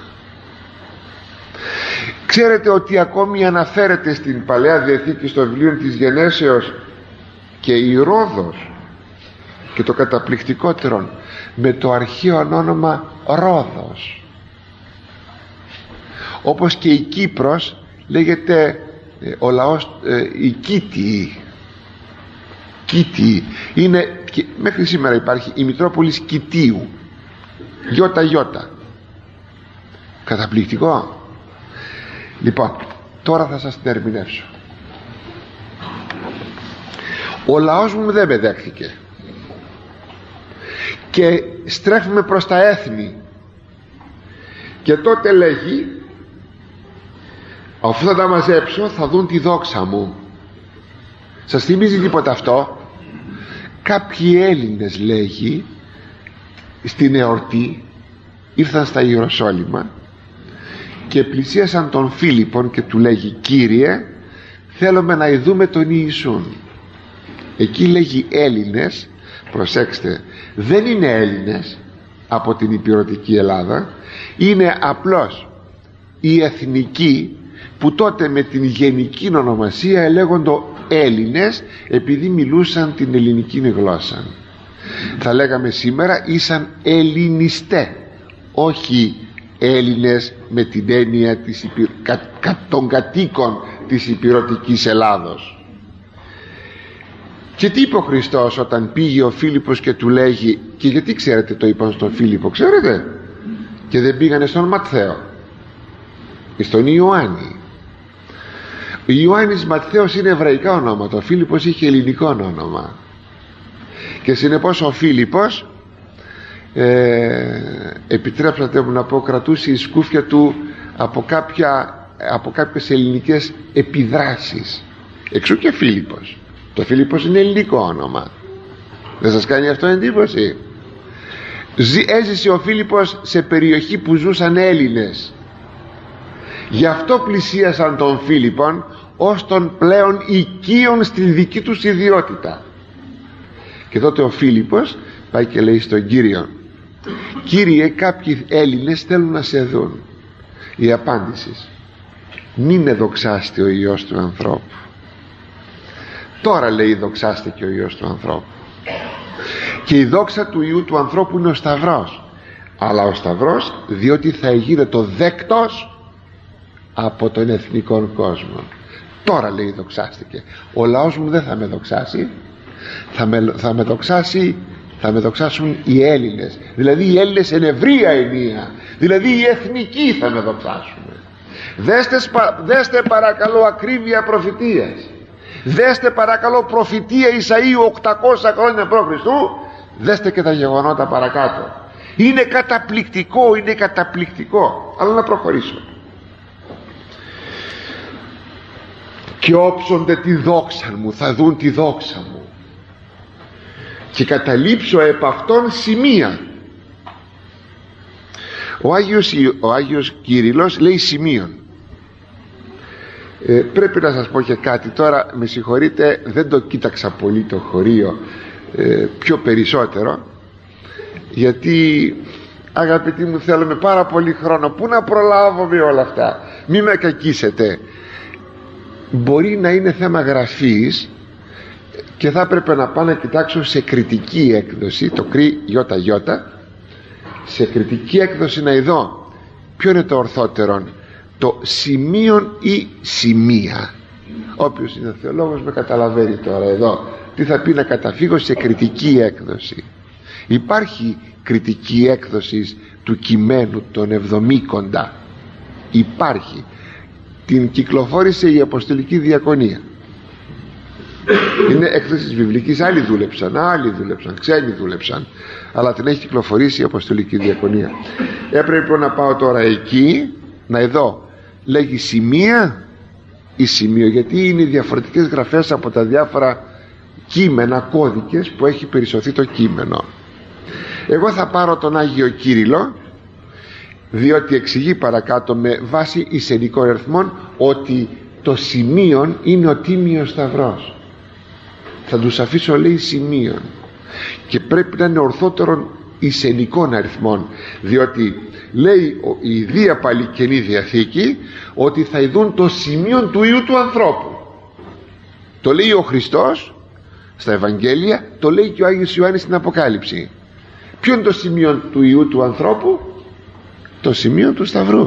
Ξέρετε ότι ακόμη αναφέρεται στην Παλαιά Διαθήκη στο βιβλίο της Γενέσεως και η Ρόδος, και το καταπληκτικότερο, με το αρχαίο όνομα Ρόδος. Όπως και η Κύπρος λέγεται ε, ο λαός ε, η Κίτιοι. Κίτιοι είναι, και μέχρι σήμερα υπάρχει η Μητρόπολης Κιτίου, γιώτα γιώτα. Καταπληκτικό. Λοιπόν, τώρα θα σας την ερμηνεύσω. Ο λαός μου δεν με δέχθηκε και στρέφουμε προς τα έθνη, και τότε λέγει, αφού θα τα μαζέψω θα δουν τη δόξα μου. Σας θυμίζει τίποτα αυτό? Κάποιοι Έλληνες, λέγει, στην εορτή ήρθαν στα Ιεροσόλυμα και πλησίασαν τον Φίλιππον και του λέγει, Κύριε, θέλουμε να ειδούμε τον Ιησούν. Εκεί λέγει Έλληνες, προσέξτε, δεν είναι Έλληνες από την υπηρετική Ελλάδα, είναι απλώς οι εθνικοί που τότε με την γενική ονομασία ελέγονται Έλληνες, επειδή μιλούσαν την ελληνική γλώσσα. Θα λέγαμε σήμερα ήσαν ελληνιστέ, όχι Έλληνες με την έννοια της υπη... κα... κα... των κατοίκων της υπηρετικής Ελλάδος. Και τι είπε ο Χριστός όταν πήγε ο Φίλιππος και του λέγει, και γιατί ξέρετε το είπαν στον Φίλιππο, ξέρετε, και δεν πήγανε στον Ματθαίο, στον Ιωάννη. Ο Ιωάννης Ματθαίος είναι εβραϊκά ονόματα, ο Φίλιππος είχε ελληνικό όνομα, και συνεπώς ο Φίλιππος ε, επιτρέψατε μου να πω, κρατούσε η σκούφια του από, κάποια, από κάποιες ελληνικές επιδράσεις, εξού και Φίλιππος. Το Φίλιππος είναι ελληνικό όνομα, δεν σας κάνει αυτό εντύπωση? Έζησε ο Φίλιππος σε περιοχή που ζούσαν Έλληνες, γι' αυτό πλησίασαν τον Φίλιππον ως τον πλέον οικείον στην δική τους ιδιότητα. Και τότε ο Φίλιππος πάει και λέει στον Κύριο, Κύριε, κάποιοι Έλληνες θέλουν να σε δουν. Η απάντηση: μην εδοξάστε ο Υιός του ανθρώπου. Τώρα, λέει, δοξάστε και ο Υιός του ανθρώπου. Και η δόξα του Υιού του ανθρώπου είναι ο Σταυρός, αλλά ο Σταυρός διότι θα γίνεται δέκτος από τον εθνικό κόσμο. Τώρα, λέει, δοξάστηκε. Ο λαός μου δεν θα με δοξάσει, θα με, θα με δοξάσει θα με δοξάσουν οι Έλληνες, δηλαδή οι Έλληνες εν ευρεία ενία, δηλαδή οι εθνικοί θα με δοξάσουν. Δέστε, δέστε παρακαλώ ακρίβεια προφητείας, δέστε παρακαλώ προφητεία Ισαΐου οκτακόσια χρόνια π.Χ., δέστε και τα γεγονότα παρακάτω. Είναι καταπληκτικό, είναι καταπληκτικό. Αλλά να προχωρήσω. Και όψονται τη δόξα μου, θα δουν τη δόξα μου, και καταλήψω επ' αυτόν σημεία. Ο Άγιος, ο Άγιος Κύριλλος λέει σημείων. ε, πρέπει να σας πω και κάτι τώρα, με συγχωρείτε, δεν το κοίταξα πολύ το χωρίο, ε, πιο περισσότερο, γιατί αγαπητοί μου, θέλουμε πάρα πολύ χρόνο. Πού να προλάβω με όλα αυτά? Μη με κακίσετε. Μπορεί να είναι θέμα γραφής και θα έπρεπε να πάω να κοιτάξω σε κριτική έκδοση, το κρι γιώτα γιώτα, σε κριτική έκδοση να ειδώ ποιο είναι το ορθότερο, το σημείον ή σημεία. Όποιος είναι θεολόγος με καταλαβαίνει τώρα εδώ τι θα πει να καταφύγω σε κριτική έκδοση. Υπάρχει κριτική έκδοση του κειμένου των εβδομήκοντα, υπάρχει, την κυκλοφόρησε η Αποστολική Διακονία. Είναι έκδοση της βιβλικής, άλλοι δούλεψαν, άλλοι δούλεψαν, ξένοι δούλεψαν, αλλά την έχει κυκλοφορήσει η Αποστολική Διακονία. Έπρεπε να πάω τώρα εκεί να δω, λέγει σημεία ή σημείο, γιατί είναι διαφορετικές γραφές από τα διάφορα κείμενα, κώδικες που έχει περισσωθεί το κείμενο. Εγώ θα πάρω τον Άγιο Κύριλλο, διότι εξηγεί παρακάτω με βάση ισενικών αριθμών ότι το σημείον είναι ο τίμιος σταυρός. Θα τους αφήσω, λέει, σημείον, και πρέπει να είναι ορθότερον ισενικών αριθμών, διότι λέει η Ιδία πάλι Καινή Διαθήκη ότι θα ειδούν το σημείον του Υιού του ανθρώπου. Το λέει ο Χριστός στα Ευαγγέλια, το λέει και ο Άγιος Ιωάννης στην Αποκάλυψη. Ποιο είναι το σημείο του Υιού του ανθρώπου? Το σημείο του Σταυρού.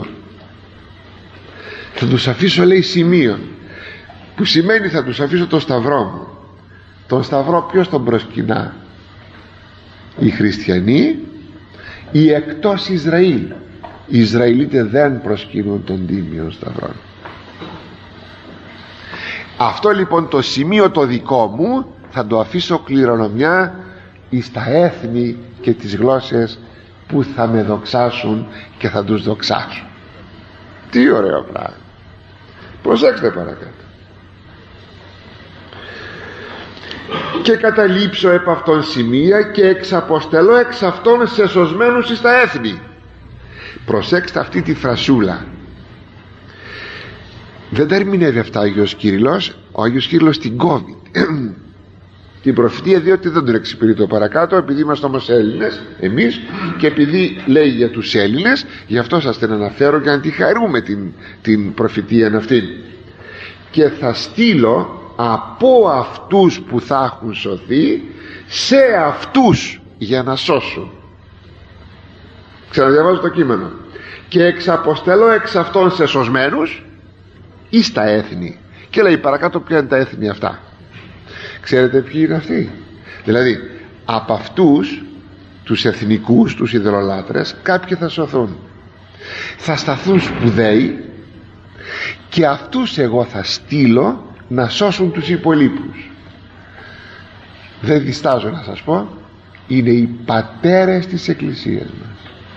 Θα τους αφήσω, λέει, σημείον, που σημαίνει θα τους αφήσω το Σταυρό μου. Τον Σταυρό ποιος τον προσκυνά? Οι χριστιανοί, οι εκτός Ισραήλ. Οι Ισραηλίτες δεν προσκυνούν τον τίμιο Σταυρό. Αυτό λοιπόν το σημείο το δικό μου θα το αφήσω κληρονομιά εις τα έθνη και τις γλώσσες που θα με δοξάσουν και θα τους δοξάσουν. Τι ωραίο πράγμα. Προσέξτε παρακάτω. Και καταλήψω επ' αυτόν σημεία και εξαποστελώ εξ αυτών σε σωσμένους εις τα έθνη. Προσέξτε αυτή τη φρασούλα. Δεν τα ερμηνεύει αυτά ο Άγιος Κύριλλος. Ο Άγιος Κύριλλος την κόβει την προφητεία, διότι δεν τον εξυπηρετώ παρακάτω, επειδή είμαστε όμως Έλληνες εμείς, και επειδή λέει για τους Έλληνες, γι' αυτό σας την αναφέρω για να τη χαρούμε την, την προφητεία αυτή. Και θα στείλω από αυτούς που θα έχουν σωθεί σε αυτούς για να σώσουν. Ξαναδιαβάζω το κείμενο. Και εξαποστελώ εξ αυτών σε σωσμένους εις τα έθνη. Και λέει παρακάτω ποια είναι τα έθνη αυτά. Ξέρετε ποιοι είναι αυτοί? Δηλαδή από αυτούς τους εθνικούς, τους ιδωλολάτρες, κάποιοι θα σωθούν, θα σταθούν σπουδαίοι, και αυτούς εγώ θα στείλω να σώσουν τους υπολείπους. Δεν διστάζω να σας πω, είναι οι πατέρες της Εκκλησίας μας,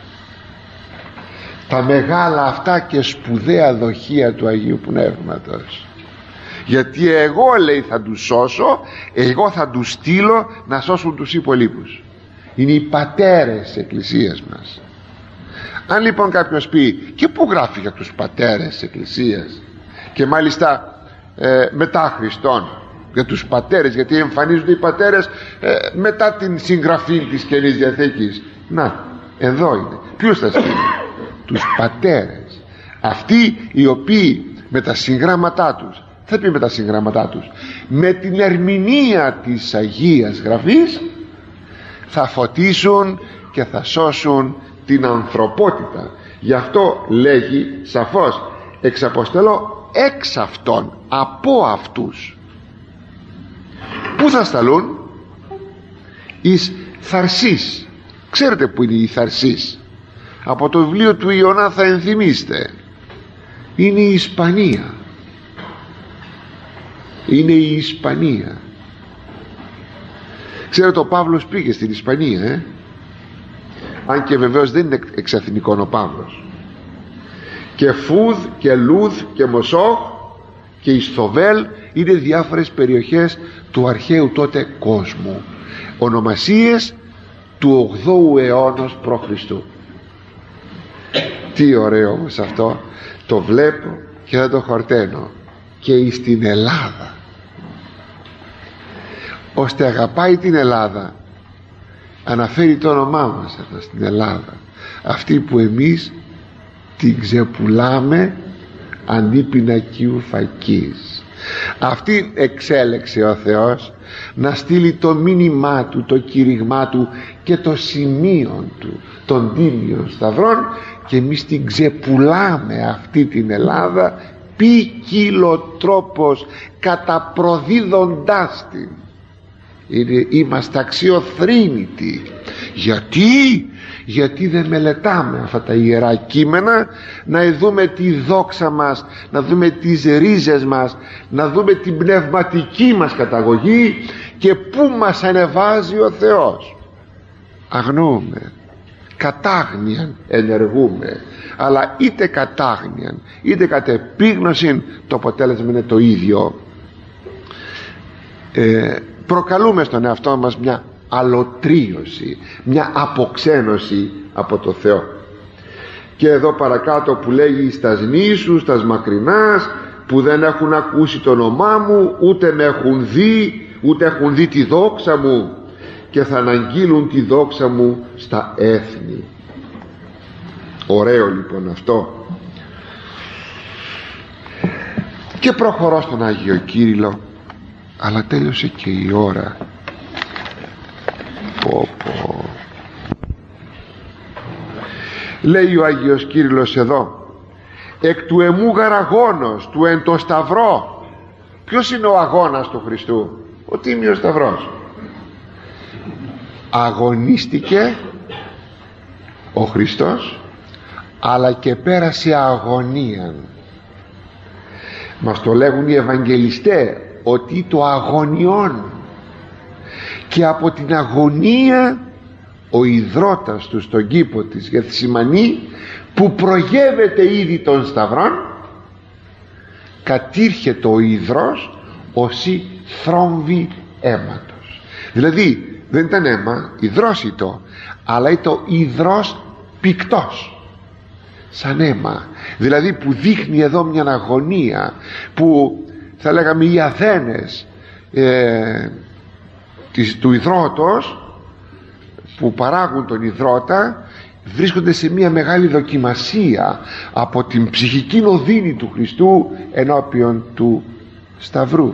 τα μεγάλα αυτά και σπουδαία δοχεία του Αγίου Πνεύματος. Γιατί εγώ, λέει, θα τους σώσω, εγώ θα τους στείλω να σώσουν τους υπολείπους. Είναι οι πατέρες της Εκκλησίας μας. Αν λοιπόν κάποιος πει, και πού γράφει για τους πατέρες της Εκκλησίας, και μάλιστα ε, μετά Χριστόν, για τους πατέρες, γιατί εμφανίζονται οι πατέρες ε, μετά την συγγραφή της Καινής Διαθήκης. Να, εδώ είναι. Ποιους θα στείλει? Τους πατέρες, αυτοί οι οποίοι με τα συγγράμματά τους, θα πει με τα συγγράμματά τους, με την ερμηνεία της Αγίας Γραφής, θα φωτίσουν και θα σώσουν την ανθρωπότητα. Γι' αυτό λέγει σαφώς, εξαποστελώ εξ αυτών, από αυτούς. Πού θα σταλούν? Εις Θαρσής. Ξέρετε που είναι η Θαρσής? Από το βιβλίο του Ιωνά θα ενθυμίστε. Είναι η Ισπανία. Είναι η Ισπανία. Ξέρετε, ο Παύλος πήγε στην Ισπανία, ε? αν και βεβαίως δεν είναι εξ Αθηνικών ο Παύλος. Και Φούδ και Λούδ και Μοσόχ και Ισθοβέλ είναι διάφορες περιοχές του αρχαίου τότε κόσμου, ονομασίες του ογδόου αιώνος π.Χ. Τι ωραίο όμως αυτό, το βλέπω και δεν το χορταίνω. Και στην Ελλάδα, ώστε αγαπάει την Ελλάδα, αναφέρει το όνομά μας εδώ στην Ελλάδα, αυτή που εμείς την ξεπουλάμε αντί πινακίου φακής. Αυτή εξέλεξε ο Θεός να στείλει το μήνυμά του, το κήρυγμά του και το σημείο του των τίμιων σταυρών, και εμείς την ξεπουλάμε αυτή την Ελλάδα ποικιλοτρόπως, καταπροδίδοντάς την. Είναι, είμαστε αξιοθρήνητοι. Γιατί? Γιατί δεν μελετάμε αυτά τα ιερά κείμενα, να δούμε τη δόξα μας, να δούμε τις ρίζες μας, να δούμε την πνευματική μας καταγωγή και πού μας ανεβάζει ο Θεός. Αγνοούμε, κατάγνοιαν ενεργούμε, αλλά είτε κατάγνοιαν είτε κατ' επίγνωση το αποτέλεσμα είναι το ίδιο. ε, προκαλούμε στον εαυτό μας μια αλωτρίωση, μια αποξένωση από το Θεό. Και εδώ παρακάτω που λέγει στας νήσους, στας μακρινάς, που δεν έχουν ακούσει το όνομά μου, ούτε με έχουν δει, ούτε έχουν δει τη δόξα μου, και θα αναγγείλουν τη δόξα μου στα έθνη. Ωραίο λοιπόν αυτό. Και προχωρώ στον Άγιο Κύριλλο, αλλά τέλειωσε και η ώρα. Πω, πω. Λέει ο Άγιος Κύριλλος εδώ, εκ του εμού γαραγώνος του εν το σταυρό. Ποιος είναι ο αγώνας του Χριστού? Ο Τίμιος Σταυρός. Αγωνίστηκε ο Χριστός, αλλά και πέρασε αγωνία. Μας το λέγουν οι Ευαγγελιστές ότι το αγωνιών, και από την αγωνία ο ιδρώτας του στον κήπο της Γεθσιμανή, που προγεύεται ήδη των σταυρών, κατήρχεται ο ιδρός όσοι θρόμβη αίματος. Δηλαδή δεν ήταν αίμα, ιδρός ήτο, αλλά ήτο ιδρός πικτός, σαν αίμα. Δηλαδή που δείχνει εδώ μια αγωνία, που θα λέγαμε οι Αθένες ε, της, του ιδρώτος, που παράγουν τον ιδρώτα, βρίσκονται σε μια μεγάλη δοκιμασία από την ψυχική οδύνη του Χριστού ενώπιον του Σταυρού.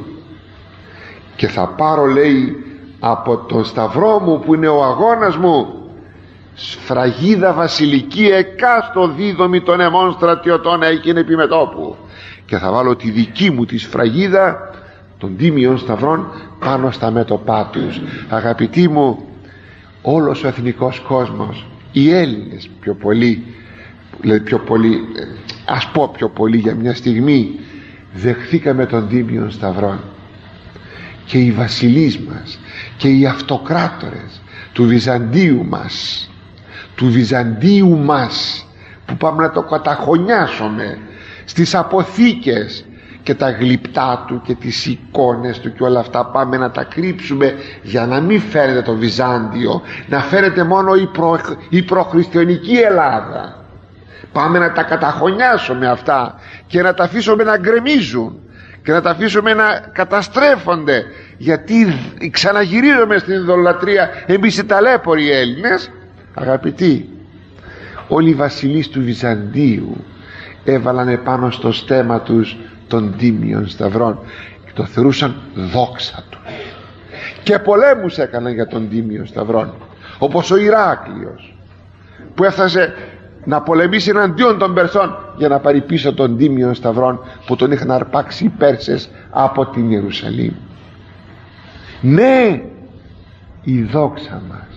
Και θα πάρω, λέει, από τον Σταυρό μου που είναι ο αγώνας μου, σφραγίδα βασιλική εκάστο δίδομη των εμών στρατιωτών έγινε επί μετώπου, και θα βάλω τη δική μου τη σφραγίδα των τίμιων σταυρών πάνω στα μέτωπά τους. Αγαπητοί μου, όλος ο εθνικός κόσμος, οι Έλληνες πιο πολύ, πιο πολύ ας πω πιο πολύ για μια στιγμή, δεχθήκαμε τον τίμιον σταυρών, και οι βασιλείς μας και οι αυτοκράτορες του Βυζαντίου μας, του Βυζαντίου μας, που πάμε να το καταχωνιάσουμε στις αποθήκες, και τα γλυπτά του και τις εικόνες του και όλα αυτά πάμε να τα κρύψουμε, για να μην φέρετε το Βυζάντιο, να φέρετε μόνο η, προ, η προχριστιανική Ελλάδα. Πάμε να τα καταχωνιάσουμε αυτά και να τα αφήσουμε να γκρεμίζουν και να τα αφήσουμε να καταστρέφονται, γιατί ξαναγυρίζουμε στην ειδωλατρία εμείς οι ταλέποροι Έλληνες. Αγαπητοί, όλοι οι βασιλείς του Βυζαντίου έβαλαν επάνω στο στέμα τους των τίμιων σταυρών και το θεωρούσαν δόξα τους, και πολέμους έκαναν για τον τίμιο σταυρών, όπως ο Ηράκλειος που έφτασε να πολεμήσει εναντίον των Περσών για να πάρει πίσω τον τίμιο σταυρών που τον είχαν αρπάξει οι Πέρσες από την Ιερουσαλήμ. Ναι, η δόξα μας